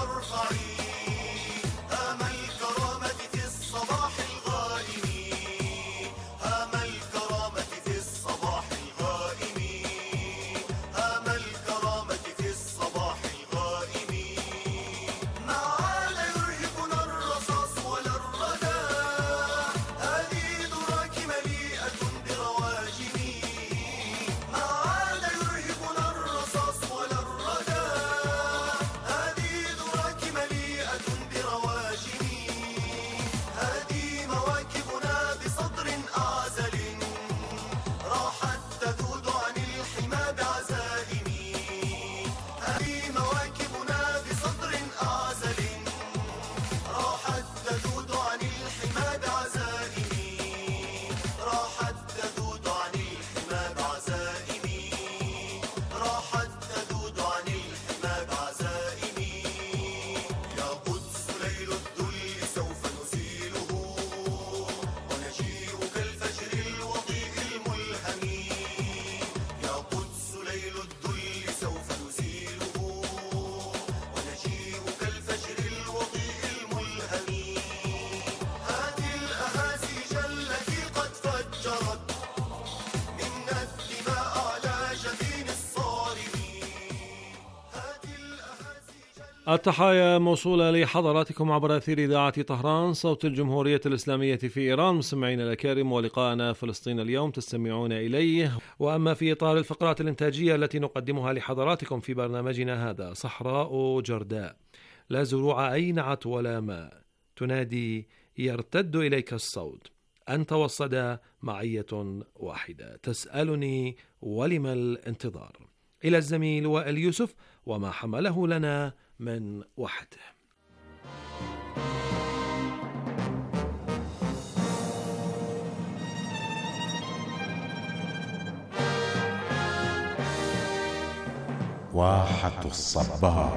التحايا موصولة لحضراتكم عبر أثير إذاعة طهران صوت الجمهورية الإسلامية في إيران. مستمعينا الأكارم، ولقاءنا فلسطين اليوم تستمعون إليه. وأما في إطار الفقرات الإنتاجية التي نقدمها لحضراتكم في برنامجنا هذا، صحراء جرداء لا زروع أي نعت ولا ماء، تنادي يرتد إليك الصوت، أنت والصدى معية واحدة، تسألني ولم الانتظار. إلى الزميل وائل يوسف وما حمله لنا من وحده. واحة الصبار.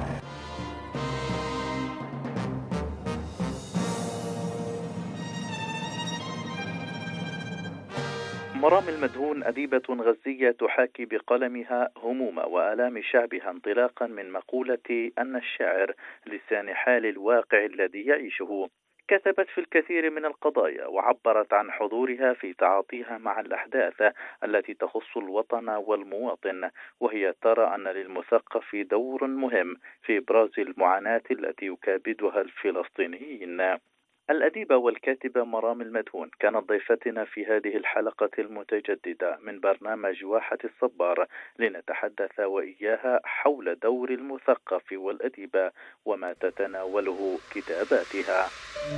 مرام المدهون أديبة غزية تحاكي بقلمها هموم وآلام شعبها انطلاقا من مقولة أن الشاعر لسان حال الواقع الذي يعيشه. كتبت في الكثير من القضايا وعبرت عن حضورها في تعاطيها مع الأحداث التي تخص الوطن والمواطن، وهي ترى أن للمثقف دور مهم في إبراز المعاناة التي يكابدها الفلسطينيين. الأديبة والكاتبة مرام المدهون كانت ضيفتنا في هذه الحلقة المتجددة من برنامج واحة الصبار، لنتحدث وإياها حول دور المثقف والأديبة وما تتناوله كتاباتها.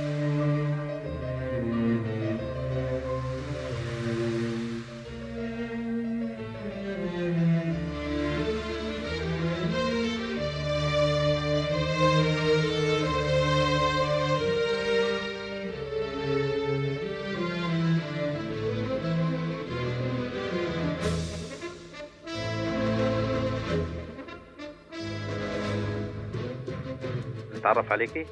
تعرف عليكي؟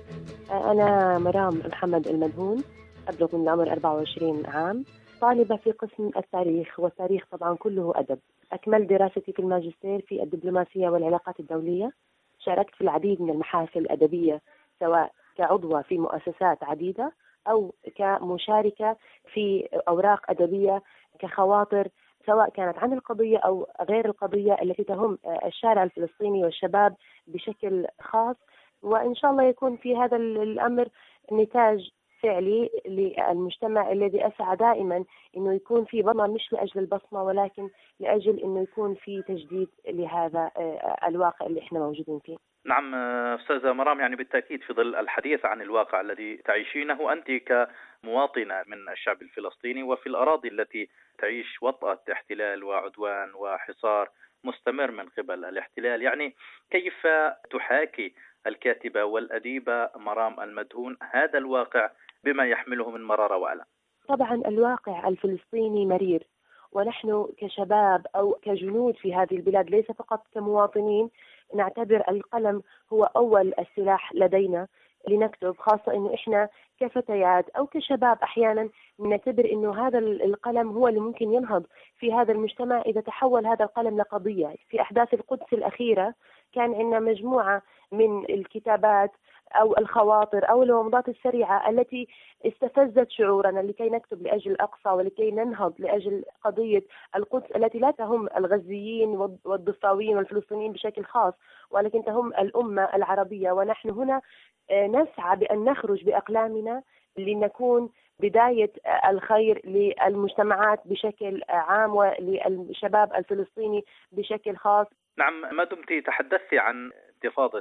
أنا مرام محمد المدهون، أبلغ من العمر 24 عام، طالبة في قسم التاريخ، والتاريخ طبعا كله أدب. أكملت دراستي في الماجستير في الدبلوماسية والعلاقات الدولية. شاركت في العديد من المحافل الأدبية، سواء كعضوة في مؤسسات عديدة أو كمشاركة في أوراق أدبية كخواطر، سواء كانت عن القضية أو غير القضية التي تهم الشارع الفلسطيني والشباب بشكل خاص. وإن شاء الله يكون في هذا الأمر نتاج فعلي للمجتمع الذي أسعى دائما أنه يكون في بصمة، مش لأجل البصمة ولكن لأجل أنه يكون في تجديد لهذا الواقع اللي احنا موجودين فيه. نعم أستاذة مرام، يعني بالتأكيد في ظل الحديث عن الواقع الذي تعيشينه أنت كمواطنة من الشعب الفلسطيني وفي الأراضي التي تعيش وطأة احتلال وعدوان وحصار مستمر من قبل الاحتلال، يعني كيف تحاكي الكاتبة والأديبة مرام المدهون هذا الواقع بما يحمله من مرارة وألم؟ طبعا الواقع الفلسطيني مرير، ونحن كشباب أو كجنود في هذه البلاد ليس فقط كمواطنين نعتبر القلم هو أول السلاح لدينا لنكتب، خاصة إنه إحنا كفتيات أو كشباب أحيانا نعتبر إنه هذا القلم هو اللي ممكن ينهض في هذا المجتمع إذا تحول هذا القلم لقضية. في أحداث القدس الأخيرة كان عندنا مجموعة من الكتابات أو الخواطر أو الومضات السريعة التي استفزت شعورنا لكي نكتب لأجل الأقصى ولكي ننهض لأجل قضية القدس التي لا تهم الغزيين والضفاويين والفلسطينيين بشكل خاص، ولكن تهم الأمة العربية. ونحن هنا نسعى بأن نخرج بأقلامنا لنكون بداية الخير للمجتمعات بشكل عام وللشباب الفلسطيني بشكل خاص. نعم، ما دمت تحدثتي عن انتفاضة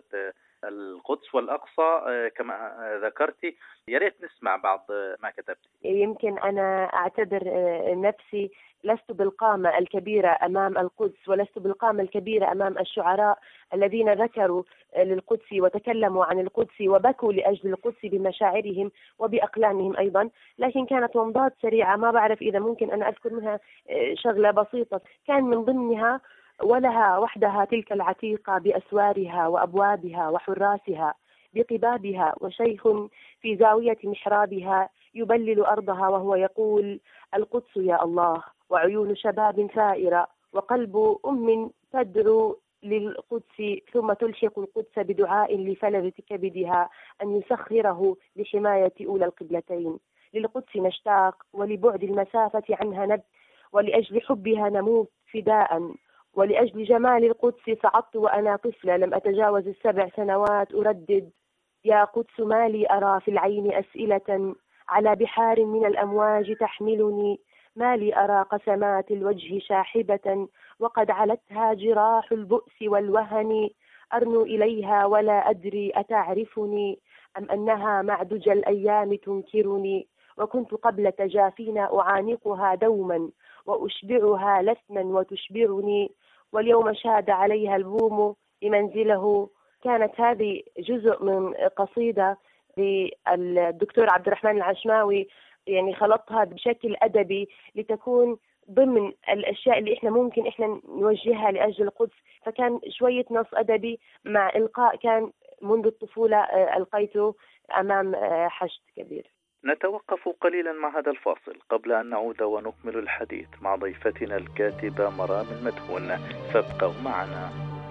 القدس والأقصى كما ذكرتي، يا ريت نسمع بعض ما كتبتي. يمكن أنا أعتبر نفسي لست بالقامة الكبيرة أمام القدس، ولست بالقامة الكبيرة أمام الشعراء الذين ذكروا للقدس وتكلموا عن القدس وبكوا لأجل القدس بمشاعرهم وبأقلامهم أيضا، لكن كانت ومضات سريعة. ما بعرف إذا ممكن أنا أذكر منها شغلة بسيطة. كان من ضمنها: ولها وحدها تلك العتيقة بأسوارها وأبوابها وحراسها بقبابها، وشيخ في زاوية محرابها يبلل أرضها وهو يقول: القدس يا الله. وعيون شباب ثائرة وقلب أم تدعو للقدس، ثم تلحق القدس بدعاء لفلذ كبدها أن يسخره لحماية أولى القبلتين. للقدس نشتاق ولبعد المسافة عنها نبت، ولأجل حبها نموت فداء، ولأجل جمال القدس صعدت وأنا طفلة لم أتجاوز 7 سنوات أردد: يا قدس ما لي أرى في العين أسئلة على بحار من الأمواج تحملني، ما لي أرى قسمات الوجه شاحبة وقد علتها جراح البؤس والوهن، أرنو إليها ولا أدري أتعرفني أم أنها مع دجى الأيام تنكرني، وكنت قبل تجافينا أعانقها دوما وأشبعها لثما وتشبعني، واليوم شاد عليها البوم بمنزله. كانت هذه جزء من قصيدة للدكتور عبد الرحمن العشماوي، يعني خلطها بشكل أدبي لتكون ضمن الأشياء اللي إحنا ممكن إحنا نوجهها لأجل القدس، فكان شوية نص أدبي مع إلقاء كان منذ الطفولة ألقيته أمام حشد كبير. نتوقف قليلا مع هذا الفاصل قبل أن نعود ونكمل الحديث مع ضيفتنا الكاتبة مرام المدهون، فابقوا معنا.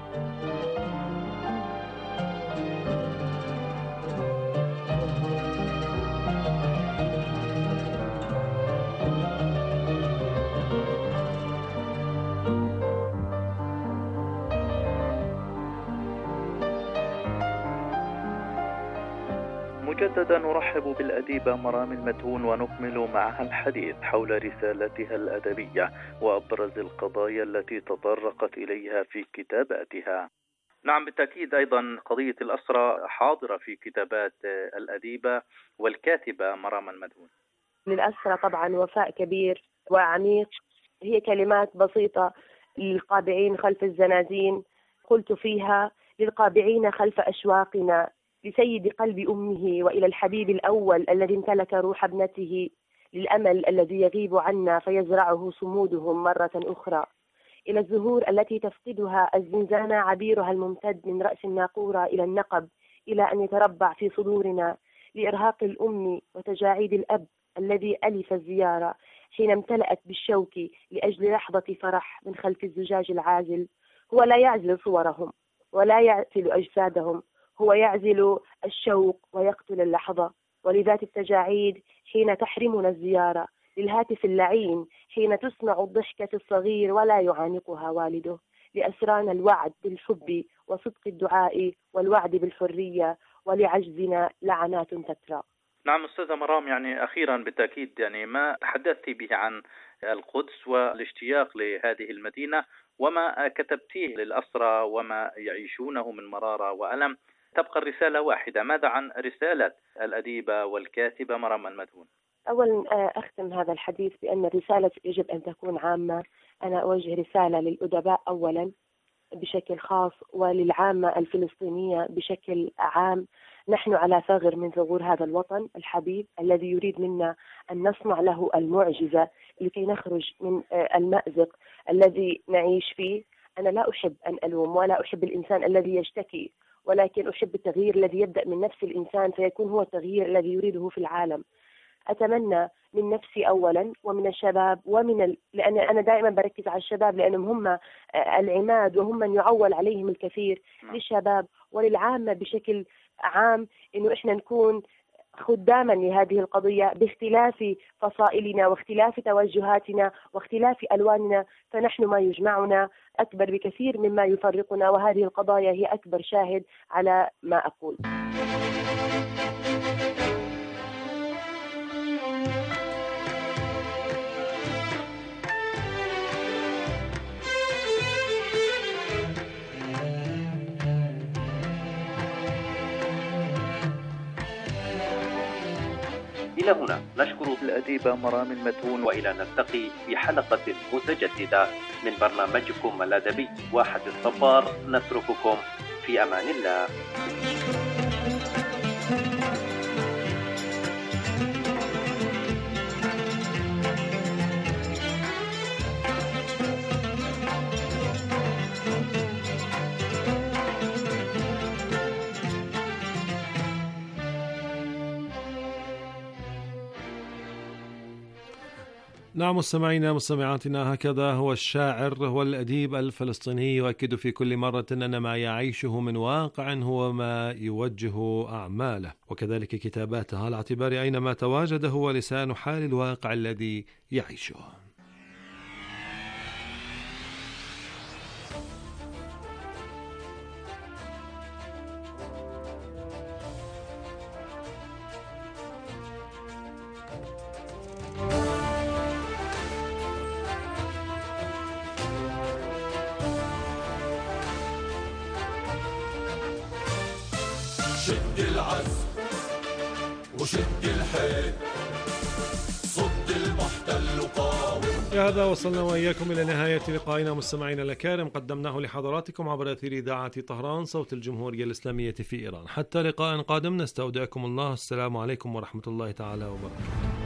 مجددا نرحب بالأديبة مرام المدهون ونكمل معها الحديث حول رسالتها الأدبية وأبرز القضايا التي تطرقت إليها في كتاباتها. نعم بالتأكيد أيضا قضية الأسرة حاضرة في كتابات الأديبة والكاتبة مرام المدهون. للأسرة طبعا وفاء كبير وعميق، هي كلمات بسيطة للقابعين خلف الزنازين، قلت فيها: للقابعين خلف أشواقنا، لسيد قلب أمه وإلى الحبيب الأول الذي امتلك روح ابنته، للأمل الذي يغيب عنا فيزرعه صمودهم مرة أخرى، إلى الزهور التي تفقدها الزنزانة عبيرها الممتد من رأس الناقورة إلى النقب إلى أن يتربع في صدورنا، لإرهاق الأم وتجاعيد الأب الذي ألف الزيارة حين امتلأت بالشوك لأجل لحظة فرح من خلف الزجاج العازل. هو لا يعزل صورهم ولا يعزل أجسادهم، هو يعزل الشوق ويقتل اللحظة. ولذات التجاعيد حين تحرمنا الزيارة، للهاتف اللعين حين تصنع الضحكة الصغير ولا يعانقها والده، لأسرانا الوعد بالحب وصدق الدعاء والوعد بالحرية، ولعجزنا لعنات تترى. نعم أستاذة مرام، يعني أخيرا بالتأكيد يعني ما تحدثت به عن القدس والاشتياق لهذه المدينة وما كتبتيه للأسرى وما يعيشونه من مرارة وألم، تبقى الرسالة واحدة. ماذا عن رسالة الأديبة والكاتبة مرام المدهون؟ أولا أختم هذا الحديث بأن الرسالة يجب أن تكون عامة. أنا أوجه رسالة للأدباء أولا بشكل خاص وللعامة الفلسطينية بشكل عام. نحن على ثغر من ثغور هذا الوطن الحبيب الذي يريد منا أن نصنع له المعجزة لكي نخرج من المأزق الذي نعيش فيه. أنا لا أحب أن ألوم ولا أحب الإنسان الذي يشتكي، ولكن أحب التغيير الذي يبدأ من نفس الإنسان فيكون هو التغيير الذي يريده في العالم. أتمنى من نفسي أولا ومن الشباب لأن أنا دائما بركز على الشباب لأنهم هم العماد وهم من يعول عليهم الكثير، للشباب وللعامة بشكل عام، إنه إحنا نكون خداما لهذه القضية باختلاف فصائلنا واختلاف توجهاتنا واختلاف ألواننا، فنحن ما يجمعنا أكبر بكثير مما يفرقنا، وهذه القضايا هي أكبر شاهد على ما أقول. إلى هنا نشكر الأديبة مرام المدهون، وإلى نلتقي في حلقة متجددة من برنامجكم الأدبي واحد الصبار. نترككم في أمان الله. نعم مستمعينا مستمعاتنا، هكذا هو الشاعر والأديب الفلسطيني يؤكد في كل مرة أن ما يعيشه من واقع هو ما يوجه أعماله وكذلك كتاباته، على اعتبار أينما تواجد هو لسان حال الواقع الذي يعيشه. شد العزم وشد الحيل، صد المحتل قاوم. بهذا وصلنا وإياكم إلى نهاية لقائنا مستمعينا الأكارم، قدمناه لحضراتكم عبر أثير إذاعة طهران صوت الجمهورية الإسلامية في إيران. حتى لقاء قادم نستودعكم الله، السلام عليكم ورحمة الله تعالى وبركاته.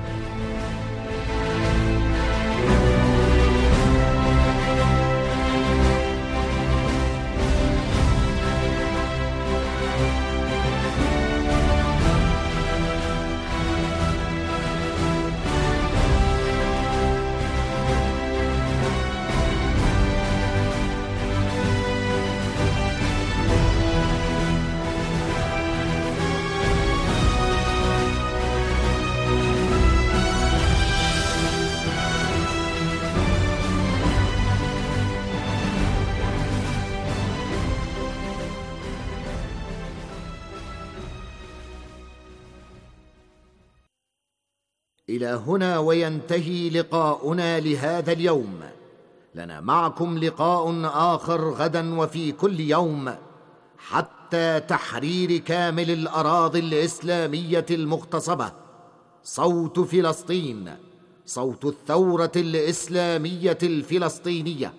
إلى هنا وينتهي لقاؤنا لهذا اليوم. لنا معكم لقاء آخر غدا وفي كل يوم حتى تحرير كامل الأراضي الإسلامية المغتصبة. صوت فلسطين، صوت الثورة الإسلامية الفلسطينية.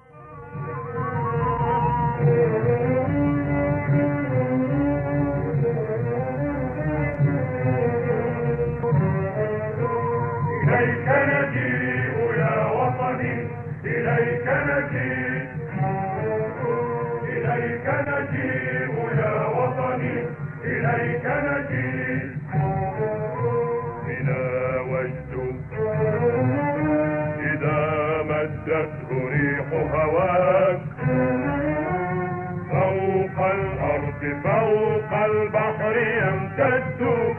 إليك نجيء يا وطني، إليك نجيء، إليك نجيء يا وطني، إليك نجيء. بنا وجد إذا مدته ريح هواك، فوق الأرض فوق البحر يمتد.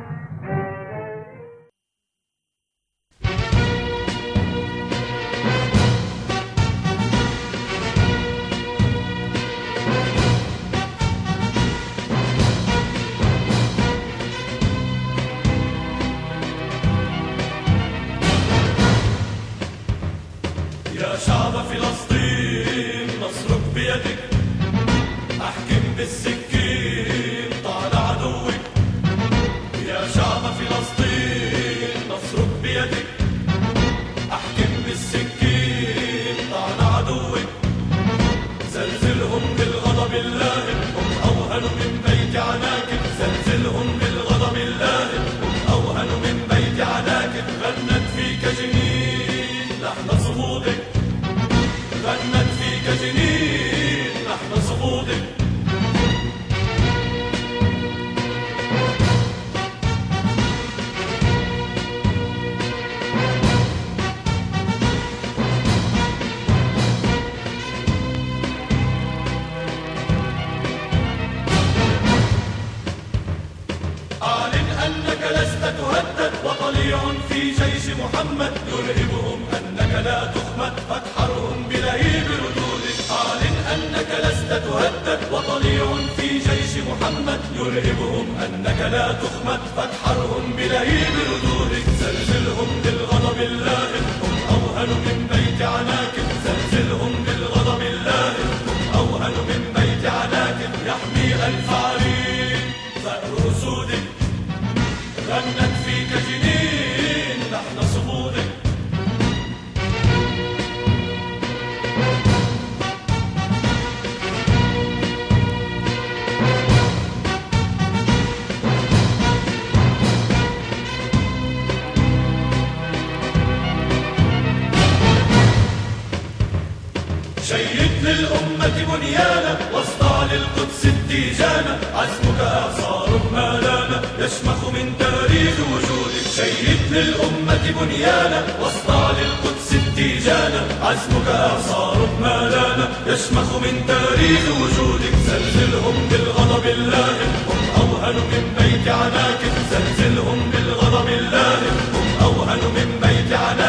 يا شعب فلسطين نصرك بيدك، احكم بالسكين طال عدوك. يا شعب فلسطين نصرك بيدك، احكم بالسكين طال عدوك. زلزلهم بالغضب اللائم، هم اوهن من بيت عناكب. زلزلهم بالغضب اللائم، هم اوهن من بيت عناكب. غنت فيك جنين لحن صمودك، غنت فيك جنين لحن صمودك. أعلن أنك لست تهدد، وطليع في جيش محمد يرهبهم أنك لا تخمد، فاتحرهم بلهيب ردودك. أعلن أنك لست تهدد، وطليع في جيش محمد يرهبهم أنك لا تخمد، فاتحرهم بلهيب ردودك. زلزلهم بالغضب اللائم، هم أوهن من بيت عناكب. زلزلهم بالغضب اللائم، هم أوهن من بيت عناكب. يحمي ألف عرين ثأر أسودك، غنت فيك جنين لحن صمودك. شيد للأمة بنيانا، واصدع للقدس التيجانا. عزمك إعصار ما لانا، يشمخ من تاريخ وجودك. شيد للأمة بنيانا، واصدع للقدس التيجانا. عزمك إعصار ما لانا، يشمخ من تاريخ وجودك. زلزلهم بالغضب اللائم، هم أوهن من بيت عناكب. زلزلهم